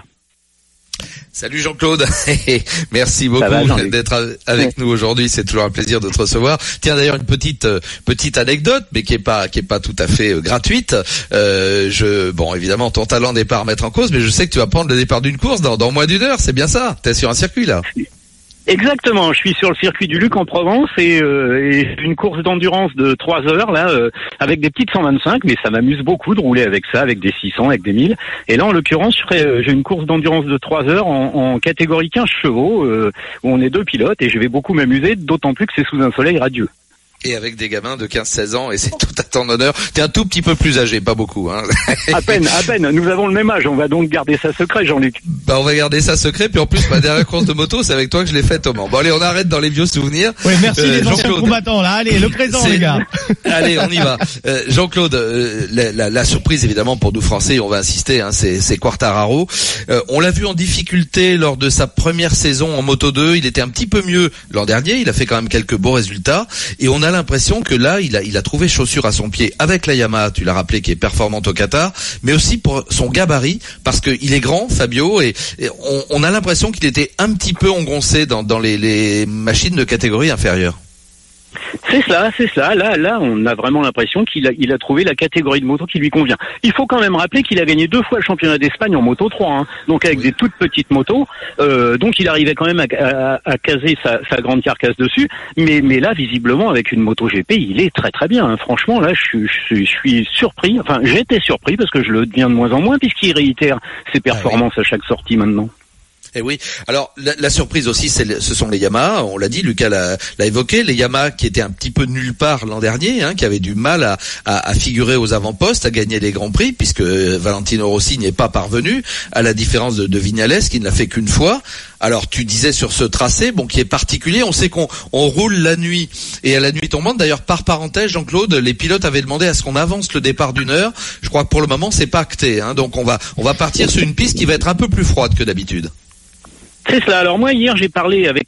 Salut Jean-Claude, merci beaucoup d'être avec nous aujourd'hui, c'est toujours un plaisir de te recevoir. Tiens, d'ailleurs, une petite anecdote, mais qui est pas tout à fait gratuite. Évidemment, ton talent n'est pas à remettre en cause, mais je sais que tu vas prendre le départ d'une course dans moins d'une heure, c'est bien ça? T'es sur un circuit là? Exactement, je suis sur le circuit du Luc en Provence et une course d'endurance de 3 heures là, avec des petites 125, mais ça m'amuse beaucoup de rouler avec ça, avec des 600, avec des 1000. Et là, en l'occurrence, j'ai une course d'endurance de 3 heures en catégorie 15 chevaux, où on est 2 pilotes, et je vais beaucoup m'amuser, d'autant plus que c'est sous un soleil radieux. Et avec des gamins de 15-16 ans, et c'est tout à ton honneur. T'es un tout petit peu plus âgé, pas beaucoup. À peine. Nous avons le même âge. On va donc garder ça secret, Jean-Luc. On va garder ça secret. Puis en plus, ma dernière course de moto, c'est avec toi que je l'ai faite au Mans. Bon, allez, on arrête dans les vieux souvenirs. Oui, merci les anciens combattants, là. Allez, le présent, les gars. Allez, on y va. Jean-Claude, la surprise, évidemment, pour nous Français, on va insister, c'est Quartararo. On l'a vu en difficulté lors de sa première saison en Moto 2. Il était un petit peu mieux l'an dernier. Il a fait quand même quelques beaux résultats. Et on a l'impression que là, il a trouvé chaussure à son pied avec la Yamaha, tu l'as rappelé, qui est performante au Qatar, mais aussi pour son gabarit, parce qu'il est grand, Fabio, et on a l'impression qu'il était un petit peu engoncé dans les machines de catégorie inférieure. C'est cela. Là, on a vraiment l'impression qu'il a trouvé la catégorie de moto qui lui convient. Il faut quand même rappeler qu'il a gagné 2 fois le championnat d'Espagne en Moto 3, donc avec des toutes petites motos. Donc il arrivait quand même à caser sa grande carcasse dessus. Mais là, visiblement, avec une moto GP, il est très très bien. Franchement, là, je suis surpris. Enfin, j'étais surpris parce que je le deviens de moins en moins puisqu'il réitère ses performances à chaque sortie maintenant. Eh oui. Alors la surprise aussi, ce sont les Yamaha. On l'a dit, Lucas l'a évoqué, les Yamaha qui étaient un petit peu nulle part l'an dernier, qui avaient du mal à figurer aux avant-postes, à gagner les grands prix, puisque Valentino Rossi n'y est pas parvenu, à la différence de Vignales qui ne l'a fait qu'une fois. Alors tu disais sur ce tracé, qui est particulier, on sait qu'on roule la nuit et à la nuit tombante. D'ailleurs, par parenthèse, Jean-Claude, les pilotes avaient demandé à ce qu'on avance le départ d'une heure. Je crois que pour le moment c'est pas acté, donc on va partir sur une piste qui va être un peu plus froide que d'habitude. C'est cela. Alors moi hier j'ai parlé avec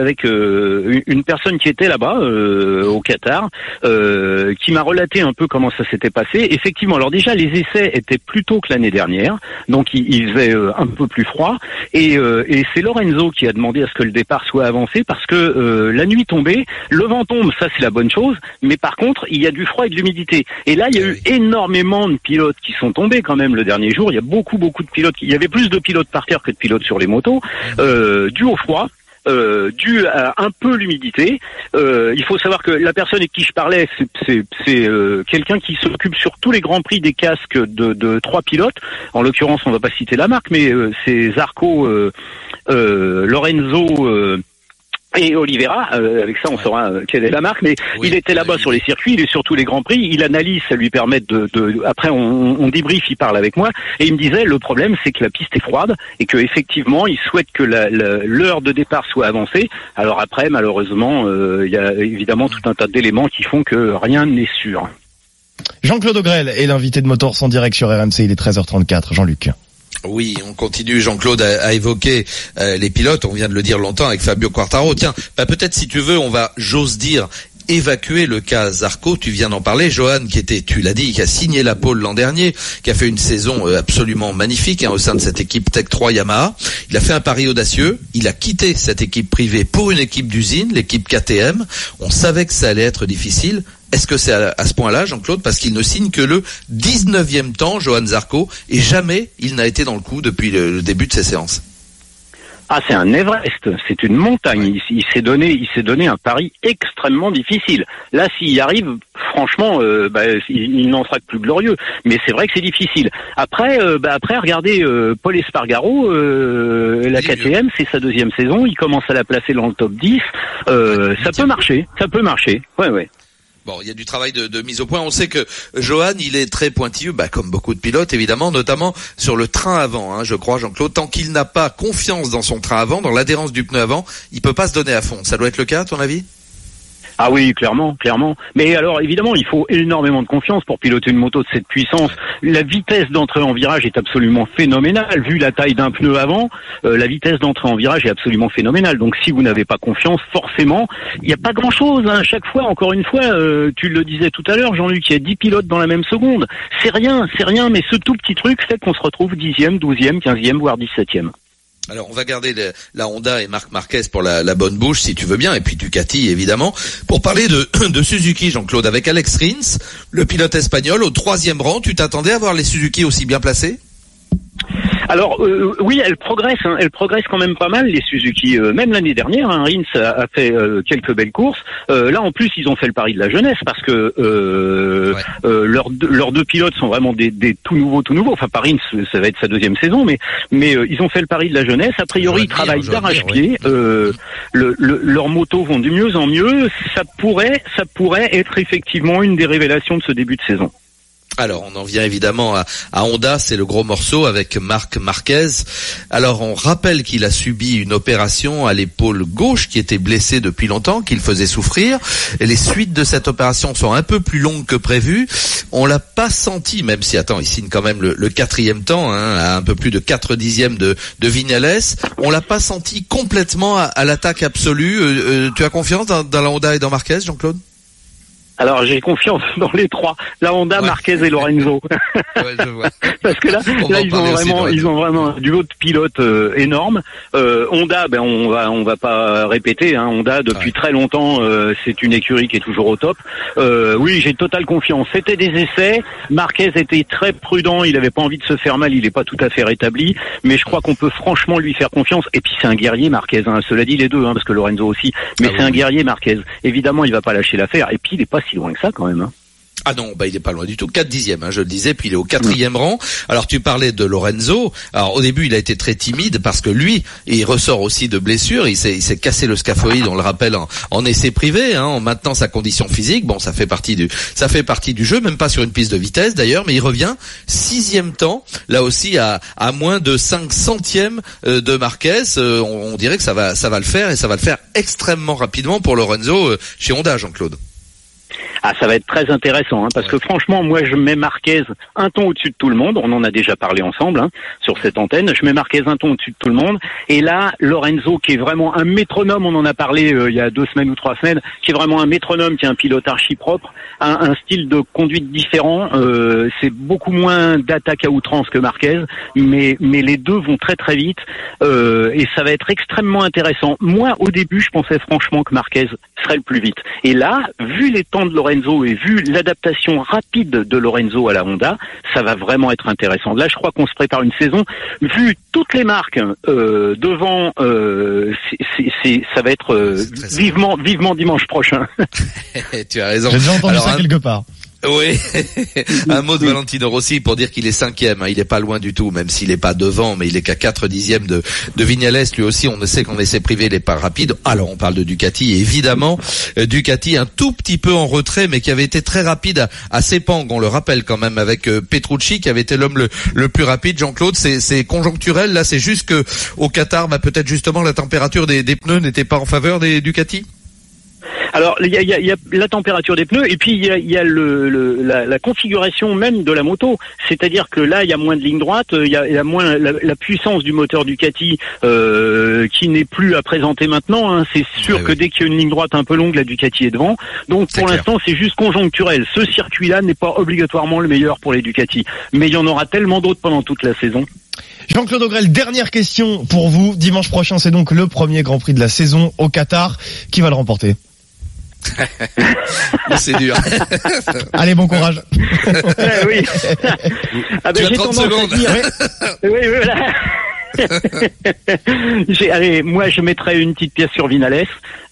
une personne qui était là-bas au Qatar, qui m'a relaté un peu comment ça s'était passé. Effectivement, alors déjà les essais étaient plus tôt que l'année dernière, donc il faisait un peu plus froid. Et c'est Lorenzo qui a demandé à ce que le départ soit avancé parce que la nuit tombait, le vent tombe, ça c'est la bonne chose. Mais par contre il y a du froid et de l'humidité. Et là il y a eu énormément de pilotes qui sont tombés quand même le dernier jour. Il y a beaucoup de pilotes. Il y avait plus de pilotes par terre que de pilotes sur les motos. Dû au froid, dû à un peu l'humidité. Il faut savoir que la personne avec qui je parlais, c'est quelqu'un qui s'occupe sur tous les grands prix des casques de 3 pilotes. En l'occurrence, on va pas citer la marque, mais c'est Zarco, Lorenzo et Oliveira. Avec ça on saura quelle est la marque, mais il était là-bas sur les circuits, il est sur tous les grands prix, il analyse, ça lui permet après on débrief, il parle avec moi et il me disait le problème c'est que la piste est froide et que effectivement il souhaite que l'heure de départ soit avancée. Alors après malheureusement il y a évidemment tout un tas d'éléments qui font que rien n'est sûr. Jean-Claude Ogrel est l'invité de Motors en direct sur RMC, il est 13h34. Jean-Luc. Oui, on continue, Jean-Claude, à évoquer les pilotes. On vient de le dire longtemps avec Fabio Quartararo. Tiens, peut-être si tu veux, on va, j'ose dire, évacuer le cas Zarco. Tu viens d'en parler, Johan, tu l'as dit, qui a signé la pole l'an dernier, qui a fait une saison absolument magnifique au sein de cette équipe Tech 3 Yamaha. Il a fait un pari audacieux. Il a quitté cette équipe privée pour une équipe d'usine, l'équipe KTM. On savait que ça allait être difficile. Est-ce que c'est à ce point-là, Jean-Claude, parce qu'il ne signe que le 19e temps, Johan Zarco, et jamais il n'a été dans le coup depuis le début de ses séances? Ah, c'est un Everest, c'est une montagne. Il s'est donné un pari extrêmement difficile. Là, s'il y arrive, franchement, il n'en sera que plus glorieux. Mais c'est vrai que c'est difficile. Après, regardez Paul Espargaro, la KTM, c'est sa 2e saison. Il commence à la placer dans le top 10. Ça peut marcher. Ouais. Bon, il y a du travail de mise au point. On sait que Johan, il est très pointilleux, comme beaucoup de pilotes, évidemment, notamment sur le train avant, je crois, Jean-Claude. Tant qu'il n'a pas confiance dans son train avant, dans l'adhérence du pneu avant, il peut pas se donner à fond. Ça doit être le cas, à ton avis? Ah oui, clairement. Mais alors, évidemment, il faut énormément de confiance pour piloter une moto de cette puissance. La vitesse d'entrée en virage est absolument phénoménale. Vu la taille d'un pneu avant, la vitesse d'entrée en virage est absolument phénoménale. Donc, si vous n'avez pas confiance, forcément, il n'y a pas grand-chose. Chaque fois, encore une fois, tu le disais tout à l'heure, Jean-Luc, il y a 10 pilotes dans la même seconde. C'est rien, mais ce tout petit truc fait qu'on se retrouve 10e, 12e, 15e, voire 17e. Alors, on va garder la Honda et Marc Marquez pour la bonne bouche, si tu veux bien, et puis Ducati, évidemment, pour parler de Suzuki, Jean-Claude, avec Alex Rins, le pilote espagnol, au 3e rang. Tu t'attendais à voir les Suzuki aussi bien placés? Alors oui, elle progresse quand même pas mal, les Suzuki. Même l'année dernière, Rins a fait quelques belles courses. Là, en plus, ils ont fait le pari de la jeunesse parce que leurs deux pilotes sont vraiment des tout nouveaux. Enfin, pas Rins, ça va être sa 2e saison, mais ils ont fait le pari de la jeunesse. A priori, ils travaillent d'arrache-pied. Leurs motos vont de mieux en mieux. Ça pourrait être effectivement une des révélations de ce début de saison. Alors, on en vient évidemment à Honda, c'est le gros morceau avec Marc Marquez. Alors, on rappelle qu'il a subi une opération à l'épaule gauche qui était blessée depuis longtemps, qu'il faisait souffrir. Et les suites de cette opération sont un peu plus longues que prévu. On l'a pas senti, même si, il signe quand même le 4e temps, à un peu plus de 4 dixièmes de Viñales. On l'a pas senti complètement à l'attaque absolue. Tu as confiance dans la Honda et dans Marquez, Jean-Claude? Alors j'ai confiance dans les trois, la Honda, Marquez et Lorenzo. Je vois. Parce que là ils ont vraiment un duo de pilotes énorme. Honda, on va pas répéter. Honda depuis très longtemps, c'est une écurie qui est toujours au top. Oui, j'ai totale confiance. C'était des essais. Marquez était très prudent. Il avait pas envie de se faire mal. Il est pas tout à fait rétabli, mais je crois qu'on peut franchement lui faire confiance. Et puis c'est un guerrier, Marquez. Cela dit les deux, parce que Lorenzo aussi. Mais c'est un guerrier, Marquez. Évidemment, il va pas lâcher l'affaire. Et puis il est pas si loin que ça quand même. Ah non, il est pas loin du tout. 4 dixièmes, je le disais, puis il est au 4e rang. Alors tu parlais de Lorenzo. Alors au début, il a été très timide parce que lui, il ressort aussi de blessures. Il s'est cassé le scaphoïde, on le rappelle, en essai privé, en maintenant sa condition physique. Bon, ça fait partie du jeu, même pas sur une piste de vitesse d'ailleurs, mais il revient 6e temps, là aussi à moins de 5 centièmes de Marquez. On dirait que ça va le faire, et ça va le faire extrêmement rapidement pour Lorenzo chez Honda, Jean-Claude. Ah, ça va être très intéressant, parce que franchement, moi, je mets Marquez un ton au-dessus de tout le monde. On en a déjà parlé ensemble sur cette antenne. Je mets Marquez un ton au-dessus de tout le monde. Et là, Lorenzo, qui est vraiment un métronome, on en a parlé il y a 2 semaines ou 3 semaines, qui est vraiment un métronome, qui est un pilote archi propre, un style de conduite différent. C'est beaucoup moins d'attaque à outrance que Marquez, mais les deux vont très très vite, et ça va être extrêmement intéressant. Moi, au début, je pensais franchement que Marquez serait le plus vite. Et là, vu les temps de Lorenzo et vu l'adaptation rapide de Lorenzo à la Honda, ça va vraiment être intéressant. Là, je crois qu'on se prépare une saison. Vu toutes les marques devant, ça va être vivement dimanche prochain. Tu as raison. J'ai déjà entendu ça quelque part. Oui, un mot de Valentino Rossi pour dire qu'il est 5e, il est pas loin du tout, même s'il est pas devant, mais il est qu'à 4 dixièmes de Viñales. Lui aussi, on ne sait qu'en essai privé, il est pas rapide. Alors, on parle de Ducati, évidemment. Ducati, un tout petit peu en retrait, mais qui avait été très rapide à Sepang, on le rappelle quand même, avec Petrucci, qui avait été l'homme le plus rapide. Jean-Claude, c'est conjoncturel, là, c'est juste que au Qatar, peut-être justement la température des pneus n'était pas en faveur des Ducati? Alors il y a la température des pneus et puis il y a la configuration même de la moto. C'est-à-dire que là il y a moins de ligne droite, il y a moins la puissance du moteur Ducati qui n'est plus à présenter maintenant. Hein. C'est sûr que dès qu'il y a une ligne droite un peu longue, la Ducati est devant. Donc pour l'instant c'est juste conjoncturel. Ce circuit-là n'est pas obligatoirement le meilleur pour les Ducati, mais il y en aura tellement d'autres pendant toute la saison. Jean-Claude Ogrel, dernière question pour vous. Dimanche prochain, c'est donc le premier Grand Prix de la saison au Qatar. Qui va le remporter? C'est dur. Allez, bon courage. Oui. Ah ben, tu as 30 secondes. Oui, voilà. Allez, moi je mettrais une petite pièce sur Vinales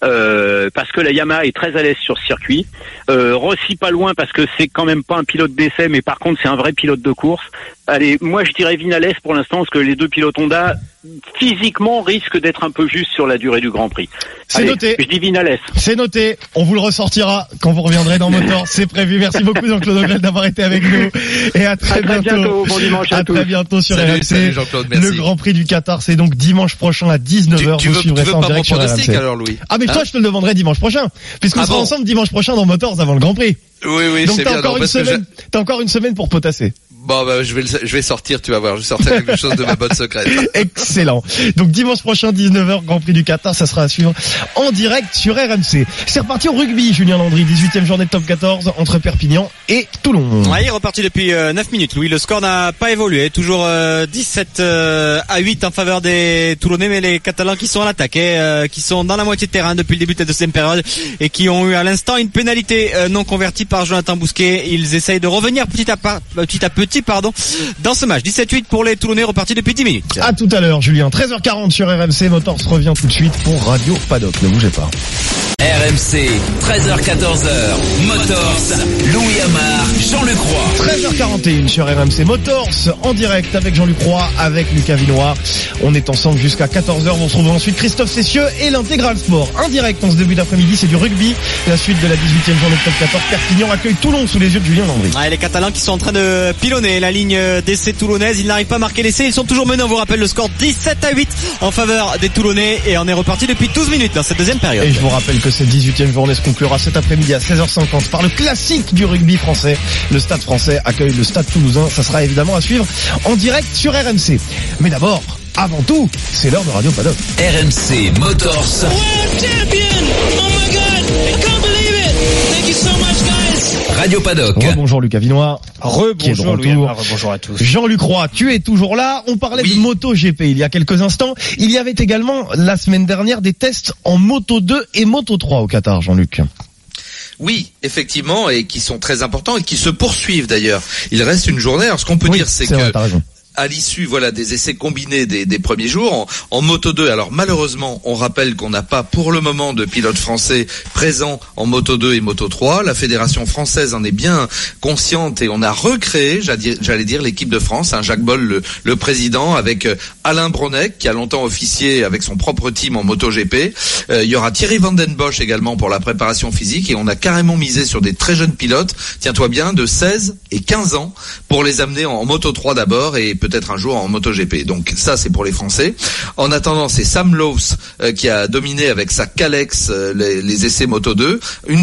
parce que la Yamaha est très à l'aise sur ce circuit. Rossi pas loin parce que c'est quand même pas un pilote d'essai, mais par contre c'est un vrai pilote de course. Allez, moi je dirais Vinales pour l'instant parce que les deux pilotes Honda physiquement risquent d'être un peu juste sur la durée du Grand Prix. C'est noté. Je dis Vinales. C'est noté. On vous le ressortira quand vous reviendrez dans Motor. C'est prévu. Merci beaucoup Jean-Claude Ogrel d'avoir été avec nous et à très bientôt. Bon dimanche à tous. Très bientôt sur RMC. Salut Jean-Claude, merci. Le Grand Prix du Qatar, c'est donc dimanche prochain à 19h. Tu veux pas mon pronostic alors, Louis? Ah mais toi je te le demanderai dimanche prochain, puisqu'on sera ensemble dimanche prochain dans Motors avant le Grand Prix. Oui, donc c'est bien. T'as encore une semaine pour potasser. Bon, bah, je vais sortir, tu vas voir. Je vais sortir quelque chose de ma bonne secrète. Excellent. Donc, dimanche prochain, 19h, Grand Prix du Qatar, ça sera à suivre en direct sur RMC. C'est reparti au rugby, Julien Landry, 18e journée de top 14 entre Perpignan et Toulon. Ouais, il est reparti depuis 9 minutes. Louis, le score n'a pas évolué. Toujours 17 à 8 en faveur des Toulonnais, mais les Catalans qui sont à l'attaque, qui sont dans la moitié de terrain depuis le début de la deuxième période et qui ont eu à l'instant une pénalité non convertie par Jonathan Bousquet. Ils essayent de revenir petit à petit, dans ce match. 17-8 pour les Toulonnais, repartis depuis 10 minutes. À tout à l'heure, Julien. 13h40 sur RMC. Motors revient tout de suite pour Radio Paddock. Ne bougez pas. RMC, 13h-14h, Motors, Louis Amar, Jean-Luc Roy. 13h41 sur RMC Motors, en direct avec Jean-Luc Roy, avec Lucas Vinois. On est ensemble jusqu'à 14h. On se retrouve ensuite Christophe Cessieux et l'Intégral Sport. En direct en ce début d'après-midi, c'est du rugby. La suite de la 18e journée de top 14. Perpignan accueille Toulon sous les yeux de Julien Landry. Ouais, les Catalans qui sont en train de pilonner la ligne d'essai toulonnaise. Ils n'arrivent pas à marquer l'essai. Ils sont toujours menés. On vous rappelle le score 17-8 en faveur des Toulonnais. Et on est reparti depuis 12 minutes dans cette deuxième période. Et je vous rappelle que cette 18e journée se conclura cet après-midi à 16h50 par le classique du rugby français. Le Stade français accueille le Stade toulousain. Ça sera évidemment à suivre en direct sur RMC. Mais d'abord, avant tout, c'est l'heure de Radio Paddock. RMC Motors. World champion! Oh my God! I can't believe it! Thank you so much, guys! Radio Paddock. Bonjour Lucas Vinois. Rebonjour Louis. Rebonjour à tous. Jean-Luc Roy, tu es toujours là. On parlait de MotoGP il y a quelques instants. Il y avait également la semaine dernière des tests en Moto 2 et Moto 3 au Qatar, Jean-Luc. Oui, effectivement, et qui sont très importants et qui se poursuivent d'ailleurs. Il reste une journée. Alors ce qu'on peut dire, c'est que à l'issue, des essais combinés des premiers jours en Moto 2. Alors malheureusement, on rappelle qu'on n'a pas pour le moment de pilotes français présents en Moto 2 et Moto 3. La fédération française en est bien consciente et on a recréé, j'allais dire, l'équipe de France. Jacques Boll, le président, avec Alain Bronec, qui a longtemps officié avec son propre team en MotoGP. Il y aura Thierry Van Den Bosch également pour la préparation physique et on a carrément misé sur des très jeunes pilotes, tiens-toi bien, de 16 et 15 ans pour les amener en Moto 3 d'abord et peut-être un jour en MotoGP. Donc ça, c'est pour les Français. En attendant, c'est Sam Lowes qui a dominé avec sa Kalex les essais Moto 2, une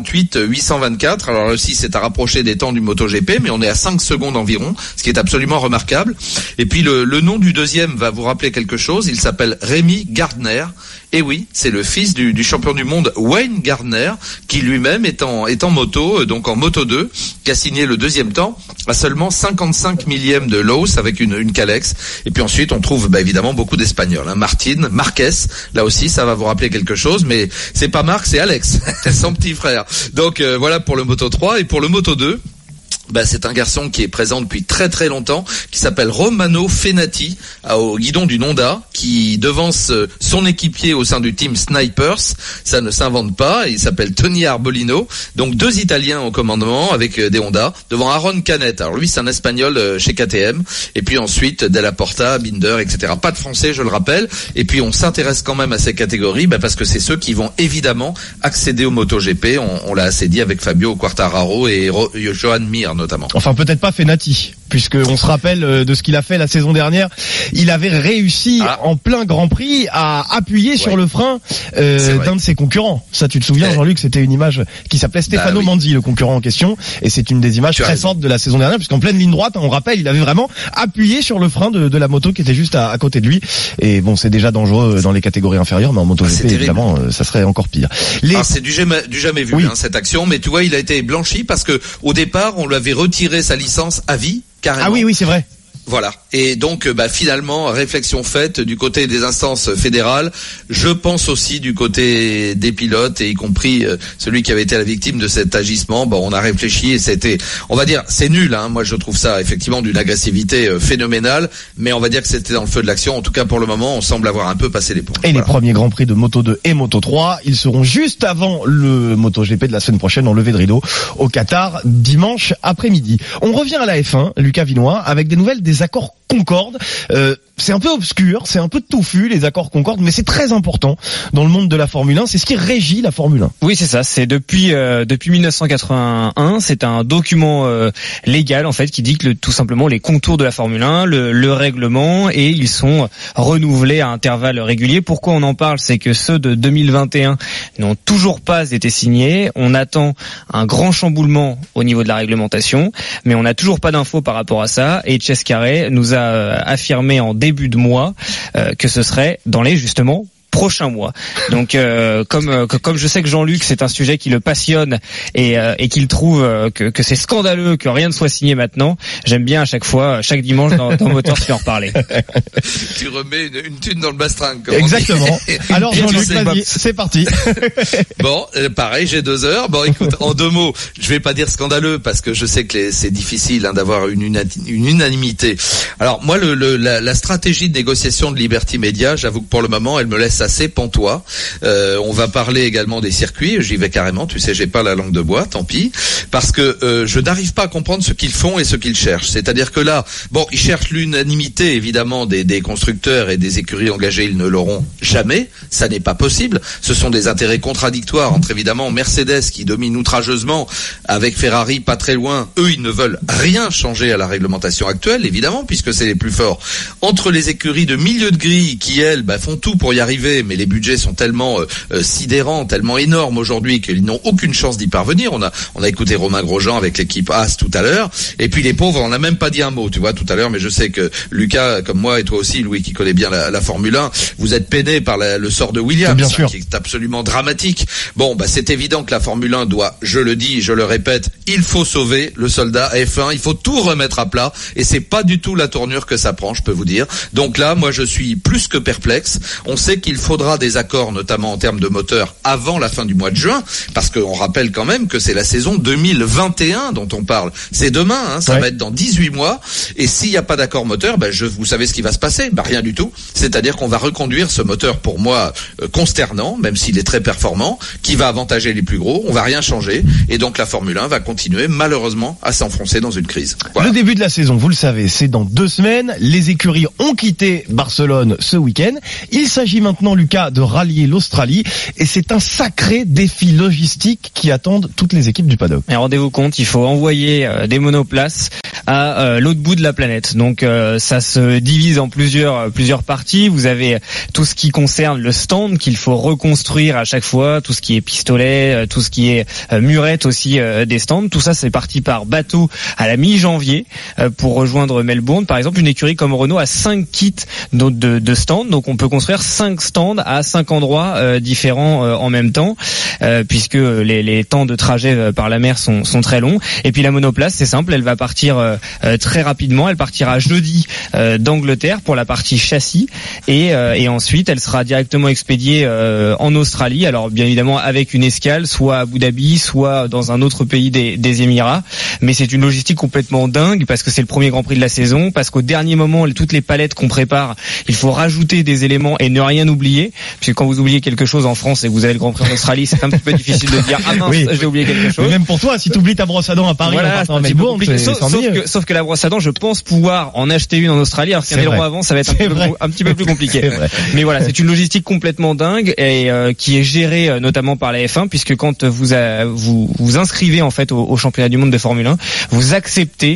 58-824. Alors là aussi, c'est à rapprocher des temps du MotoGP, mais on est à 5 secondes environ, ce qui est absolument remarquable. Et puis le nom du deuxième va vous rappeler quelque chose. Il s'appelle Rémi Gardner. Et oui, c'est le fils du champion du monde Wayne Gardner, qui lui-même est en moto, donc en Moto 2, qui a signé le deuxième temps à seulement 55 millièmes de Lowes avec une Kalex. Et puis ensuite, on trouve évidemment beaucoup d'Espagnols. Martin, Marquez, là aussi, ça va vous rappeler quelque chose, mais c'est pas Marc, c'est Alex, son petit frère. Donc voilà pour le Moto 3 et pour le Moto 2. C'est un garçon qui est présent depuis très très longtemps, qui s'appelle Romano Fenati, au guidon du Honda, qui devance son équipier au sein du team Snipers. Ça ne s'invente pas, il s'appelle Tony Arbolino. Donc 2 Italiens au commandement avec des Honda, devant Aaron Canet. Alors lui, c'est un Espagnol chez KTM. Et puis ensuite, Della Porta, Binder, etc. Pas de Français, je le rappelle. Et puis on s'intéresse quand même à ces catégories, parce que c'est ceux qui vont évidemment accéder au MotoGP. On l'a assez dit avec Fabio Quartararo et Johan Mir notamment. Enfin, peut-être pas Fenati. puisque on se rappelle de ce qu'il a fait la saison dernière. Il avait réussi en plein Grand Prix à appuyer sur le frein d'un de ses concurrents. Ça, tu te souviens, Jean-Luc, c'était une image qui s'appelait Stefano Manzi, le concurrent en question, et c'est une des images très fortes de la saison dernière, puisqu'en pleine ligne droite, on rappelle, il avait vraiment appuyé sur le frein de la moto qui était juste à côté de lui. Et bon, c'est déjà dangereux dans les catégories inférieures, mais en MotoGP, évidemment, ça serait encore pire. C'est du jamais vu, cette action, mais tu vois, il a été blanchi parce que au départ, on lui avait retiré sa licence à vie, carrément. Ah oui, c'est vrai. Voilà. Et donc, finalement, réflexion faite du côté des instances fédérales. Je pense aussi du côté des pilotes, et y compris celui qui avait été la victime de cet agissement. Bon, on a réfléchi et c'était, on va dire, c'est nul. Moi, je trouve ça effectivement d'une agressivité phénoménale, mais on va dire que c'était dans le feu de l'action. En tout cas, pour le moment, on semble avoir un peu passé les ponts. Et les premiers Grands Prix de Moto 2 et Moto 3, ils seront juste avant le MotoGP de la semaine prochaine en levée de rideau au Qatar, dimanche après-midi. On revient à la F1, Lucas Vinois, avec des nouvelles des accords Concorde. C'est un peu obscur, c'est un peu touffu, les accords Concorde, mais c'est très important dans le monde de la Formule 1. C'est ce qui régit la Formule 1. Oui, c'est ça. C'est depuis 1981. C'est un document légal en fait qui dicte tout simplement les contours de la Formule 1, le règlement, et ils sont renouvelés à intervalles réguliers. Pourquoi on en parle? C'est que ceux de 2021 n'ont toujours pas été signés. On attend un grand chamboulement au niveau de la réglementation, mais on n'a toujours pas d'infos par rapport à ça. Et Chase Carey nous a affirmé en début de mois que ce serait dans les justement prochains mois. Donc comme je sais que Jean-Luc, c'est un sujet qui le passionne et qu'il trouve que c'est scandaleux que rien ne soit signé maintenant, j'aime bien à chaque dimanche dans Motors en reparler. Tu remets une thune dans le bastringue. Exactement. Alors Jean-Luc, vas-y, c'est parti. Bon, pareil, j'ai 2 heures. Bon, écoute, en 2 mots, je vais pas dire scandaleux parce que je sais que c'est difficile d'avoir une unanimité. Alors moi, la stratégie de négociation de Liberty Media, j'avoue que pour le moment, elle me laisse assez pantois. On va parler également des circuits, j'y vais carrément, tu sais, j'ai pas la langue de bois, tant pis, parce que je n'arrive pas à comprendre ce qu'ils font et ce qu'ils cherchent. C'est-à-dire que là, bon, ils cherchent l'unanimité évidemment des constructeurs et des écuries engagées, ils ne l'auront jamais, ça n'est pas possible. Ce sont des intérêts contradictoires entre évidemment Mercedes qui domine outrageusement avec Ferrari pas très loin. Eux, ils ne veulent rien changer à la réglementation actuelle, évidemment, puisque c'est les plus forts. Entre les écuries de milieu de grille qui, elles, font tout pour y arriver, mais les budgets sont tellement sidérants, tellement énormes aujourd'hui qu'ils n'ont aucune chance d'y parvenir. On a écouté Romain Grosjean avec l'équipe As tout à l'heure, et puis les pauvres, on n'a même pas dit un mot, tu vois, tout à l'heure, mais je sais que Lucas, comme moi, et toi aussi, Louis, qui connaît bien la Formule 1, vous êtes peiné par le sort de Williams, qui est absolument dramatique. Bon, c'est évident que la Formule 1 doit, je le dis, je le répète, il faut sauver le soldat F1, il faut tout remettre à plat, et c'est pas du tout la tournure que ça prend, je peux vous dire. Donc là, moi, je suis plus que perplexe. On sait qu'il faudra des accords, notamment en termes de moteur, avant la fin du mois de juin, parce qu'on rappelle quand même que c'est la saison 2021 dont on parle. C'est demain, ça va être dans 18 mois, et s'il n'y a pas d'accord moteur, vous savez ce qui va se passer? Rien du tout. C'est-à-dire qu'on va reconduire ce moteur, pour moi, consternant, même s'il est très performant, qui va avantager les plus gros, on va rien changer, et donc la Formule 1 va continuer, malheureusement, à s'enfoncer dans une crise. Voilà. Le début de la saison, vous le savez, c'est dans 2 semaines. Les écuries ont quitté Barcelone ce week-end. Il s'agit maintenant, Lucas, de rallier l'Australie, et c'est un sacré défi logistique qui attendent toutes les équipes du paddock. Et rendez-vous compte, il faut envoyer des monoplaces à l'autre bout de la planète. Donc ça se divise en plusieurs parties. Vous avez tout ce qui concerne le stand qu'il faut reconstruire à chaque fois, tout ce qui est pistolet, tout ce qui est murette aussi des stands. Tout ça, c'est parti par bateau à la mi-janvier pour rejoindre Melbourne. Par exemple, une écurie comme Renault a 5 kits de stands, donc on peut construire 5 stands à 5 endroits différents en même temps, puisque les temps de trajet par la mer sont très longs. Et puis la monoplace, c'est simple, elle va partir très rapidement. Elle partira jeudi d'Angleterre pour la partie châssis, et ensuite elle sera directement expédiée en Australie. Alors bien évidemment avec une escale, soit à Abu Dhabi, soit dans un autre pays des Émirats. Mais c'est une logistique complètement dingue parce que c'est le premier Grand Prix de la saison, parce qu'au dernier moment, toutes les palettes qu'on prépare, il faut rajouter des éléments et ne rien oublier. oublié, puisque quand vous oubliez quelque chose en France et que vous avez le Grand Prix en Australie, c'est un petit peu difficile de dire ah mince, oui, j'ai oublié quelque chose. Mais même pour toi, si tu oublies ta brosse à dents à Paris, voilà, en Melbourne, sauf que la brosse à dents, je pense pouvoir en acheter une en Australie, alors qu'un aileron avant, ça va être un petit peu plus compliqué. Mais voilà, c'est une logistique complètement dingue et qui est gérée notamment par la F1, puisque quand vous inscrivez en fait au championnat du monde de Formule 1, vous acceptez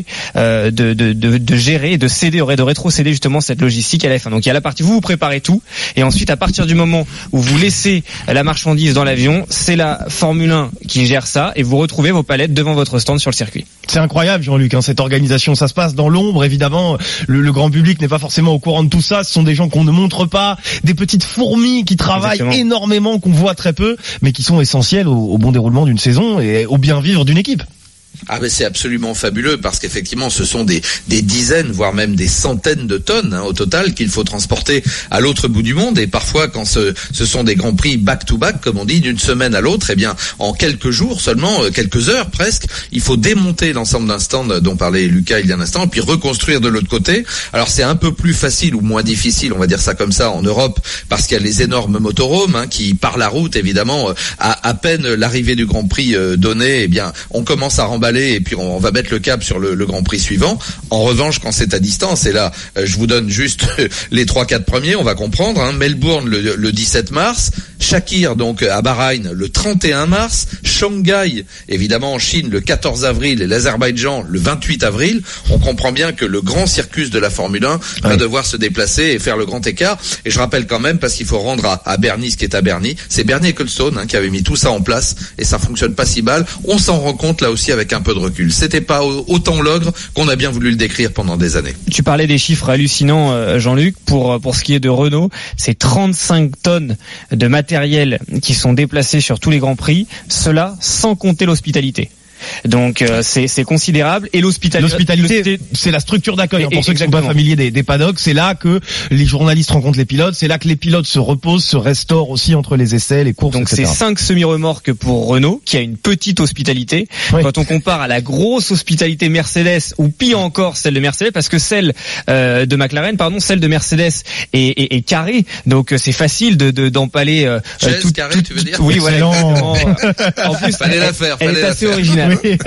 de gérer et de céder, de rétrocéder justement cette logistique à la F1. Donc il y a la partie vous préparez tout, et ensuite à partir du moment où vous laissez la marchandise dans l'avion, c'est la Formule 1 qui gère ça, et vous retrouvez vos palettes devant votre stand sur le circuit. C'est incroyable, Jean-Luc, cette organisation, ça se passe dans l'ombre, évidemment, le grand public n'est pas forcément au courant de tout ça, ce sont des gens qu'on ne montre pas, des petites fourmis qui travaillent énormément, qu'on voit très peu, mais qui sont essentielles au bon déroulement d'une saison et au bien vivre d'une équipe. Ah ben c'est absolument fabuleux, parce qu'effectivement ce sont des dizaines, voire même des centaines de tonnes au total qu'il faut transporter à l'autre bout du monde, et parfois quand ce sont des grands prix back to back comme on dit, d'une semaine à l'autre, eh bien en quelques jours seulement, quelques heures presque, il faut démonter l'ensemble d'un stand dont parlait Lucas il y a un instant, et puis reconstruire de l'autre côté. Alors c'est un peu plus facile ou moins difficile, on va dire ça comme ça, en Europe, parce qu'il y a les énormes motorhomes qui par la route évidemment, à peine l'arrivée du Grand Prix donnée, eh bien on commence à remballer et puis on va mettre le cap sur le Grand Prix suivant. En revanche, quand c'est à distance, et là je vous donne juste les 3-4 premiers, on va comprendre, Melbourne le 17 mars, Shakir donc à Bahreïn le 31 mars, Shanghai évidemment en Chine le 14 avril et l'Azerbaïdjan le 28 avril. On comprend bien que le grand circus de la Formule 1 va devoir se déplacer et faire le grand écart. Et je rappelle quand même, parce qu'il faut rendre à Bernie ce qui est à Bernie, c'est Bernie Ecclestone qui avait mis tout ça en place, et ça fonctionne pas si mal. On s'en rend compte là aussi avec un peu de recul. C'était pas autant l'ogre qu'on a bien voulu le décrire pendant des années. Tu parlais des chiffres hallucinants, Jean-Luc. Pour ce qui est de Renault, c'est 35 tonnes de matériel qui sont déplacés sur tous les grands prix. Cela sans compter l'hospitalité. Donc c'est considérable, et l'hospitalité c'est la structure d'accueil pour ceux qui sont pas familiers des paddocks. C'est là que les journalistes rencontrent les pilotes, c'est là que les pilotes se reposent, se restaurent aussi entre les essais, les courses. Donc etc. c'est 5 semi-remorques pour Renault qui a une petite hospitalité. Quand on compare à la grosse hospitalité Mercedes, ou pire encore celle de Mercedes, parce que celle de McLaren, celle de Mercedes est carrée, donc c'est facile d'empaler tout carré, tu veux dire? Oui, voilà. En plus fallait la faire, elle est assez originale. Oui.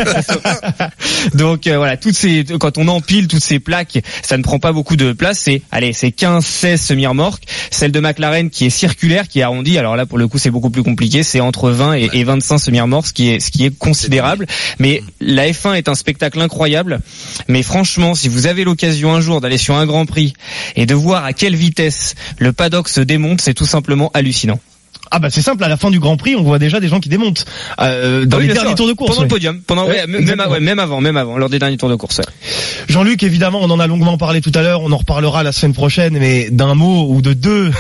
Donc voilà, quand on empile toutes ces plaques, ça ne prend pas beaucoup de place. C'est 15-16 semi-remorques. Celle de McLaren qui est circulaire, qui est arrondie, alors là pour le coup c'est beaucoup plus compliqué, c'est entre 20 et 25 semi-remorques, ce qui est considérable. Mais la F1 est un spectacle incroyable. Mais franchement, si vous avez l'occasion un jour d'aller sur un Grand Prix et de voir à quelle vitesse le paddock se démonte, c'est tout simplement hallucinant. Ah bah c'est simple, à la fin du Grand Prix, on voit déjà des gens qui démontent dans les derniers tours de course. Pendant le podium, même avant, lors des derniers tours de course. Jean-Luc, évidemment, on en a longuement parlé tout à l'heure, on en reparlera la semaine prochaine, mais d'un mot ou de deux,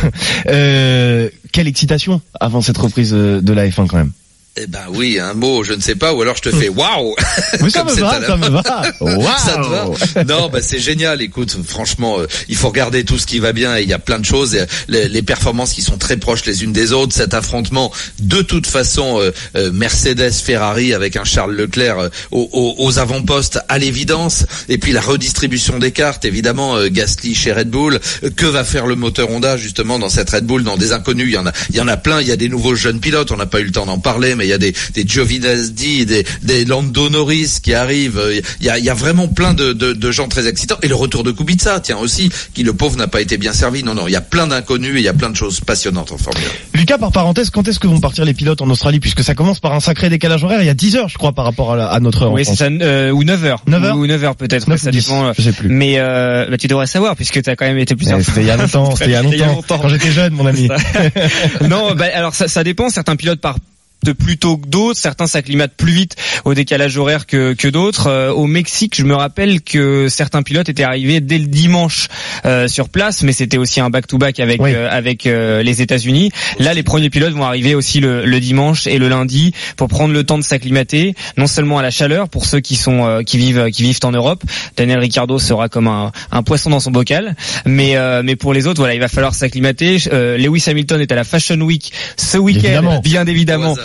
quelle excitation avant cette reprise de la F1 quand même. Eh ben oui, un mot, je ne sais pas, ou alors je te fais waouh. Mais ça me va. Waouh. Ça te va. Non, bah c'est génial. Écoute, franchement, il faut regarder tout ce qui va bien, et il y a plein de choses, les performances qui sont très proches les unes des autres. Cet affrontement, de toute façon, Mercedes-Ferrari avec un Charles Leclerc aux avant-postes à l'évidence, et puis la redistribution des cartes, évidemment, Gasly chez Red Bull. Que va faire le moteur Honda justement dans cette Red Bull, dans des inconnus? Il y en a plein. Il y a des nouveaux jeunes pilotes. On n'a pas eu le temps d'en parler, mais il y a des Giovinazzi, des Lando Norris qui arrivent. Il y a vraiment plein de gens très excitants. Et le retour de Kubica, tiens aussi, qui le pauvre n'a pas été bien servi. Non, il y a plein d'inconnus et il y a plein de choses passionnantes en Formule 1. Lucas, par parenthèse, quand est-ce que vont partir les pilotes en Australie, puisque ça commence par un sacré décalage horaire? Il y a 10 heures, je crois, par rapport à notre heure. Oui, c'est ça, ou 9 heures. 9 heures? Ou 9 heures peut-être. 9 ça 10, dépend. Je sais plus. Mais tu devrais savoir, puisque tu as quand même été plusieurs fois. C'était il y a longtemps. Quand j'étais jeune, mon ami. Non, alors ça dépend. Certains pilotes partent plus tôt que d'autres, certains s'acclimatent plus vite au décalage horaire que d'autres. Au Mexique, je me rappelle que certains pilotes étaient arrivés dès le dimanche sur place, mais c'était aussi un back-to-back avec les États-Unis. Là, les premiers pilotes vont arriver aussi le dimanche et le lundi pour prendre le temps de s'acclimater, non seulement à la chaleur pour ceux qui vivent en Europe. Daniel Ricciardo sera comme un poisson dans son bocal, mais pour les autres, voilà, il va falloir s'acclimater. Lewis Hamilton est à la Fashion Week ce week-end, bien évidemment.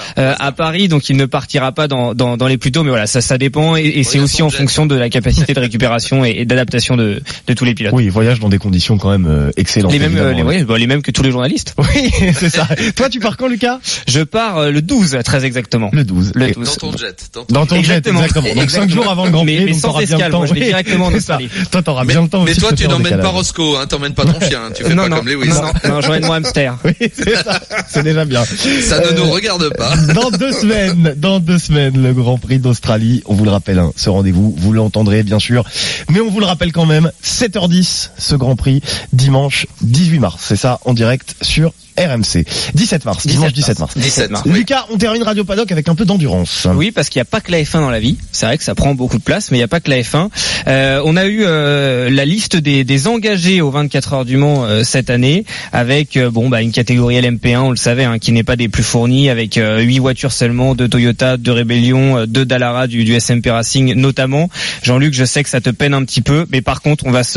à Paris, donc il ne partira pas dans les plus tôt, mais voilà, ça dépend et c'est aussi en fonction de la capacité de récupération et d'adaptation de tous les pilotes. Oui, il voyage dans des conditions quand même excellentes. Les mêmes que tous les journalistes. Oui, c'est ça. Toi, tu pars quand, Lucas? Je pars le 12, très exactement. Le 12. Dans ton jet. Dans ton jet, exactement. Donc 5 jours avant le Grand Prix, mais donc sans escale, moi je vais directement en Australie. Toi, t'auras bien le temps aussi. Mais toi, tu n'emmènes pas Roscoe, hein, t'emmènes pas ton chien, tu fais pas comme Lewis. Non, j'emmène mon hamster. Oui, c'est ça. C'est déjà bien. Ça ne nous regarde pas. Dans 2 semaines, le Grand Prix d'Australie. On vous le rappelle, hein, ce rendez-vous, vous l'entendrez bien sûr. Mais on vous le rappelle quand même, 7h10, ce Grand Prix, dimanche 18 mars. C'est ça, en direct sur RMC. 17 mars, dimanche 17 mars. 17 mars. Lucas, on termine Radio Paddock avec un peu d'endurance. Oui, parce qu'il n'y a pas que la F1 dans la vie. C'est vrai que ça prend beaucoup de place, mais il n'y a pas que la F1. On a eu la liste des engagés aux 24 heures du Mans cette année, avec une catégorie LMP1, on le savait, hein, qui n'est pas des plus fournies, avec 8 voitures seulement, 2 Toyota, 2 Rébellion, 2 Dallara du SMP Racing notamment. Jean-Luc, je sais que ça te peine un petit peu, mais par contre, on va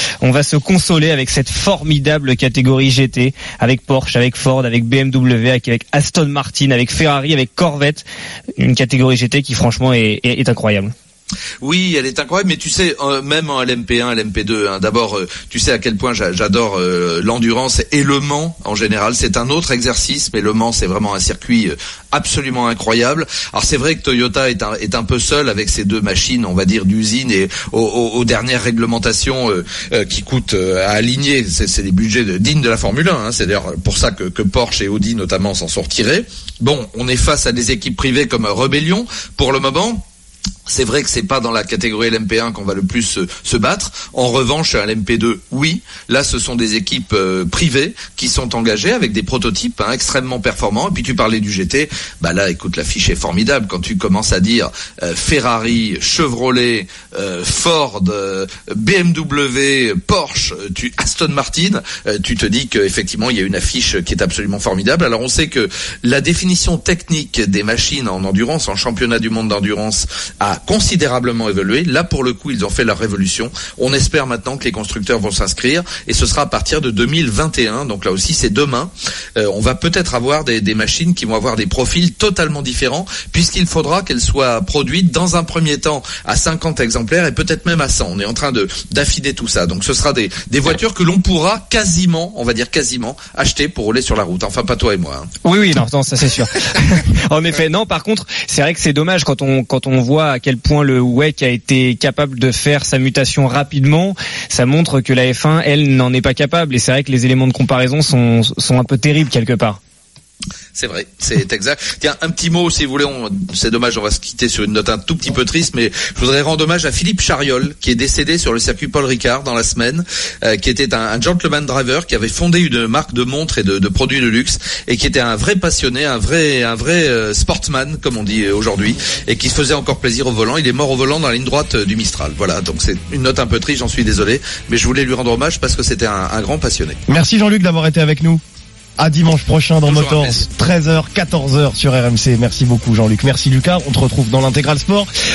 se consoler avec cette formidable catégorie GT, avec Porsche, avec Ford, avec BMW, avec Aston Martin, avec Ferrari, avec Corvette, une catégorie GT qui franchement est incroyable. Oui, elle est incroyable, mais tu sais, même en LMP1, LMP2, hein, d'abord, tu sais à quel point j'adore l'endurance et le Mans en général. C'est un autre exercice, mais le Mans, c'est vraiment un circuit absolument incroyable. Alors c'est vrai que Toyota est un peu seul avec ces 2 machines, on va dire, d'usine et aux dernières réglementations qui coûtent à aligner. C'est des budgets dignes de la Formule 1. Hein. C'est d'ailleurs pour ça que Porsche et Audi notamment s'en sont retirés. Bon, on est face à des équipes privées comme Rebellion pour le moment. C'est vrai que c'est pas dans la catégorie LMP1 qu'on va le plus se battre. En revanche, à l'MP2, oui. Là, ce sont des équipes privées qui sont engagées avec des prototypes extrêmement performants. Et puis tu parlais du GT. Bah là, écoute, l'affiche est formidable. Quand tu commences à dire Ferrari, Chevrolet, Ford, BMW, Porsche, Aston Martin, tu te dis qu'effectivement, il y a une affiche qui est absolument formidable. Alors on sait que la définition technique des machines en endurance, en championnat du monde d'endurance, a considérablement évolué. Là, pour le coup, ils ont fait leur révolution. On espère maintenant que les constructeurs vont s'inscrire et ce sera à partir de 2021. Donc là aussi, c'est demain. On va peut-être avoir des machines qui vont avoir des profils totalement différents puisqu'il faudra qu'elles soient produites dans un premier temps à 50 exemplaires et peut-être même à 100. On est en train d'affiner tout ça. Donc ce sera des voitures que l'on pourra quasiment, on va dire quasiment, acheter pour rouler sur la route. Enfin, pas toi et moi. Hein. Oui, non, ça c'est sûr. En effet, non. Par contre, c'est vrai que c'est dommage quand on voit à quel point le WEC a été capable de faire sa mutation rapidement. Ça montre que la F1, elle, n'en est pas capable. Et c'est vrai que les éléments de comparaison sont un peu terribles quelque part. C'est vrai, c'est exact. Tiens, un petit mot, si vous voulez, c'est dommage, on va se quitter sur une note un tout petit peu triste, mais je voudrais rendre hommage à Philippe Chariol, qui est décédé sur le circuit Paul Ricard dans la semaine, qui était un gentleman driver, qui avait fondé une marque de montres et de produits de luxe, et qui était un vrai passionné, un vrai sportsman, comme on dit aujourd'hui, et qui se faisait encore plaisir au volant. Il est mort au volant dans la ligne droite du Mistral. Voilà, donc c'est une note un peu triste, j'en suis désolé, mais je voulais lui rendre hommage parce que c'était un grand passionné. Merci Jean-Luc d'avoir été avec nous. À dimanche prochain dans Motors, 13h, 14h sur RMC. Merci beaucoup Jean-Luc. Merci Lucas. On te retrouve dans l'Intégral Sport.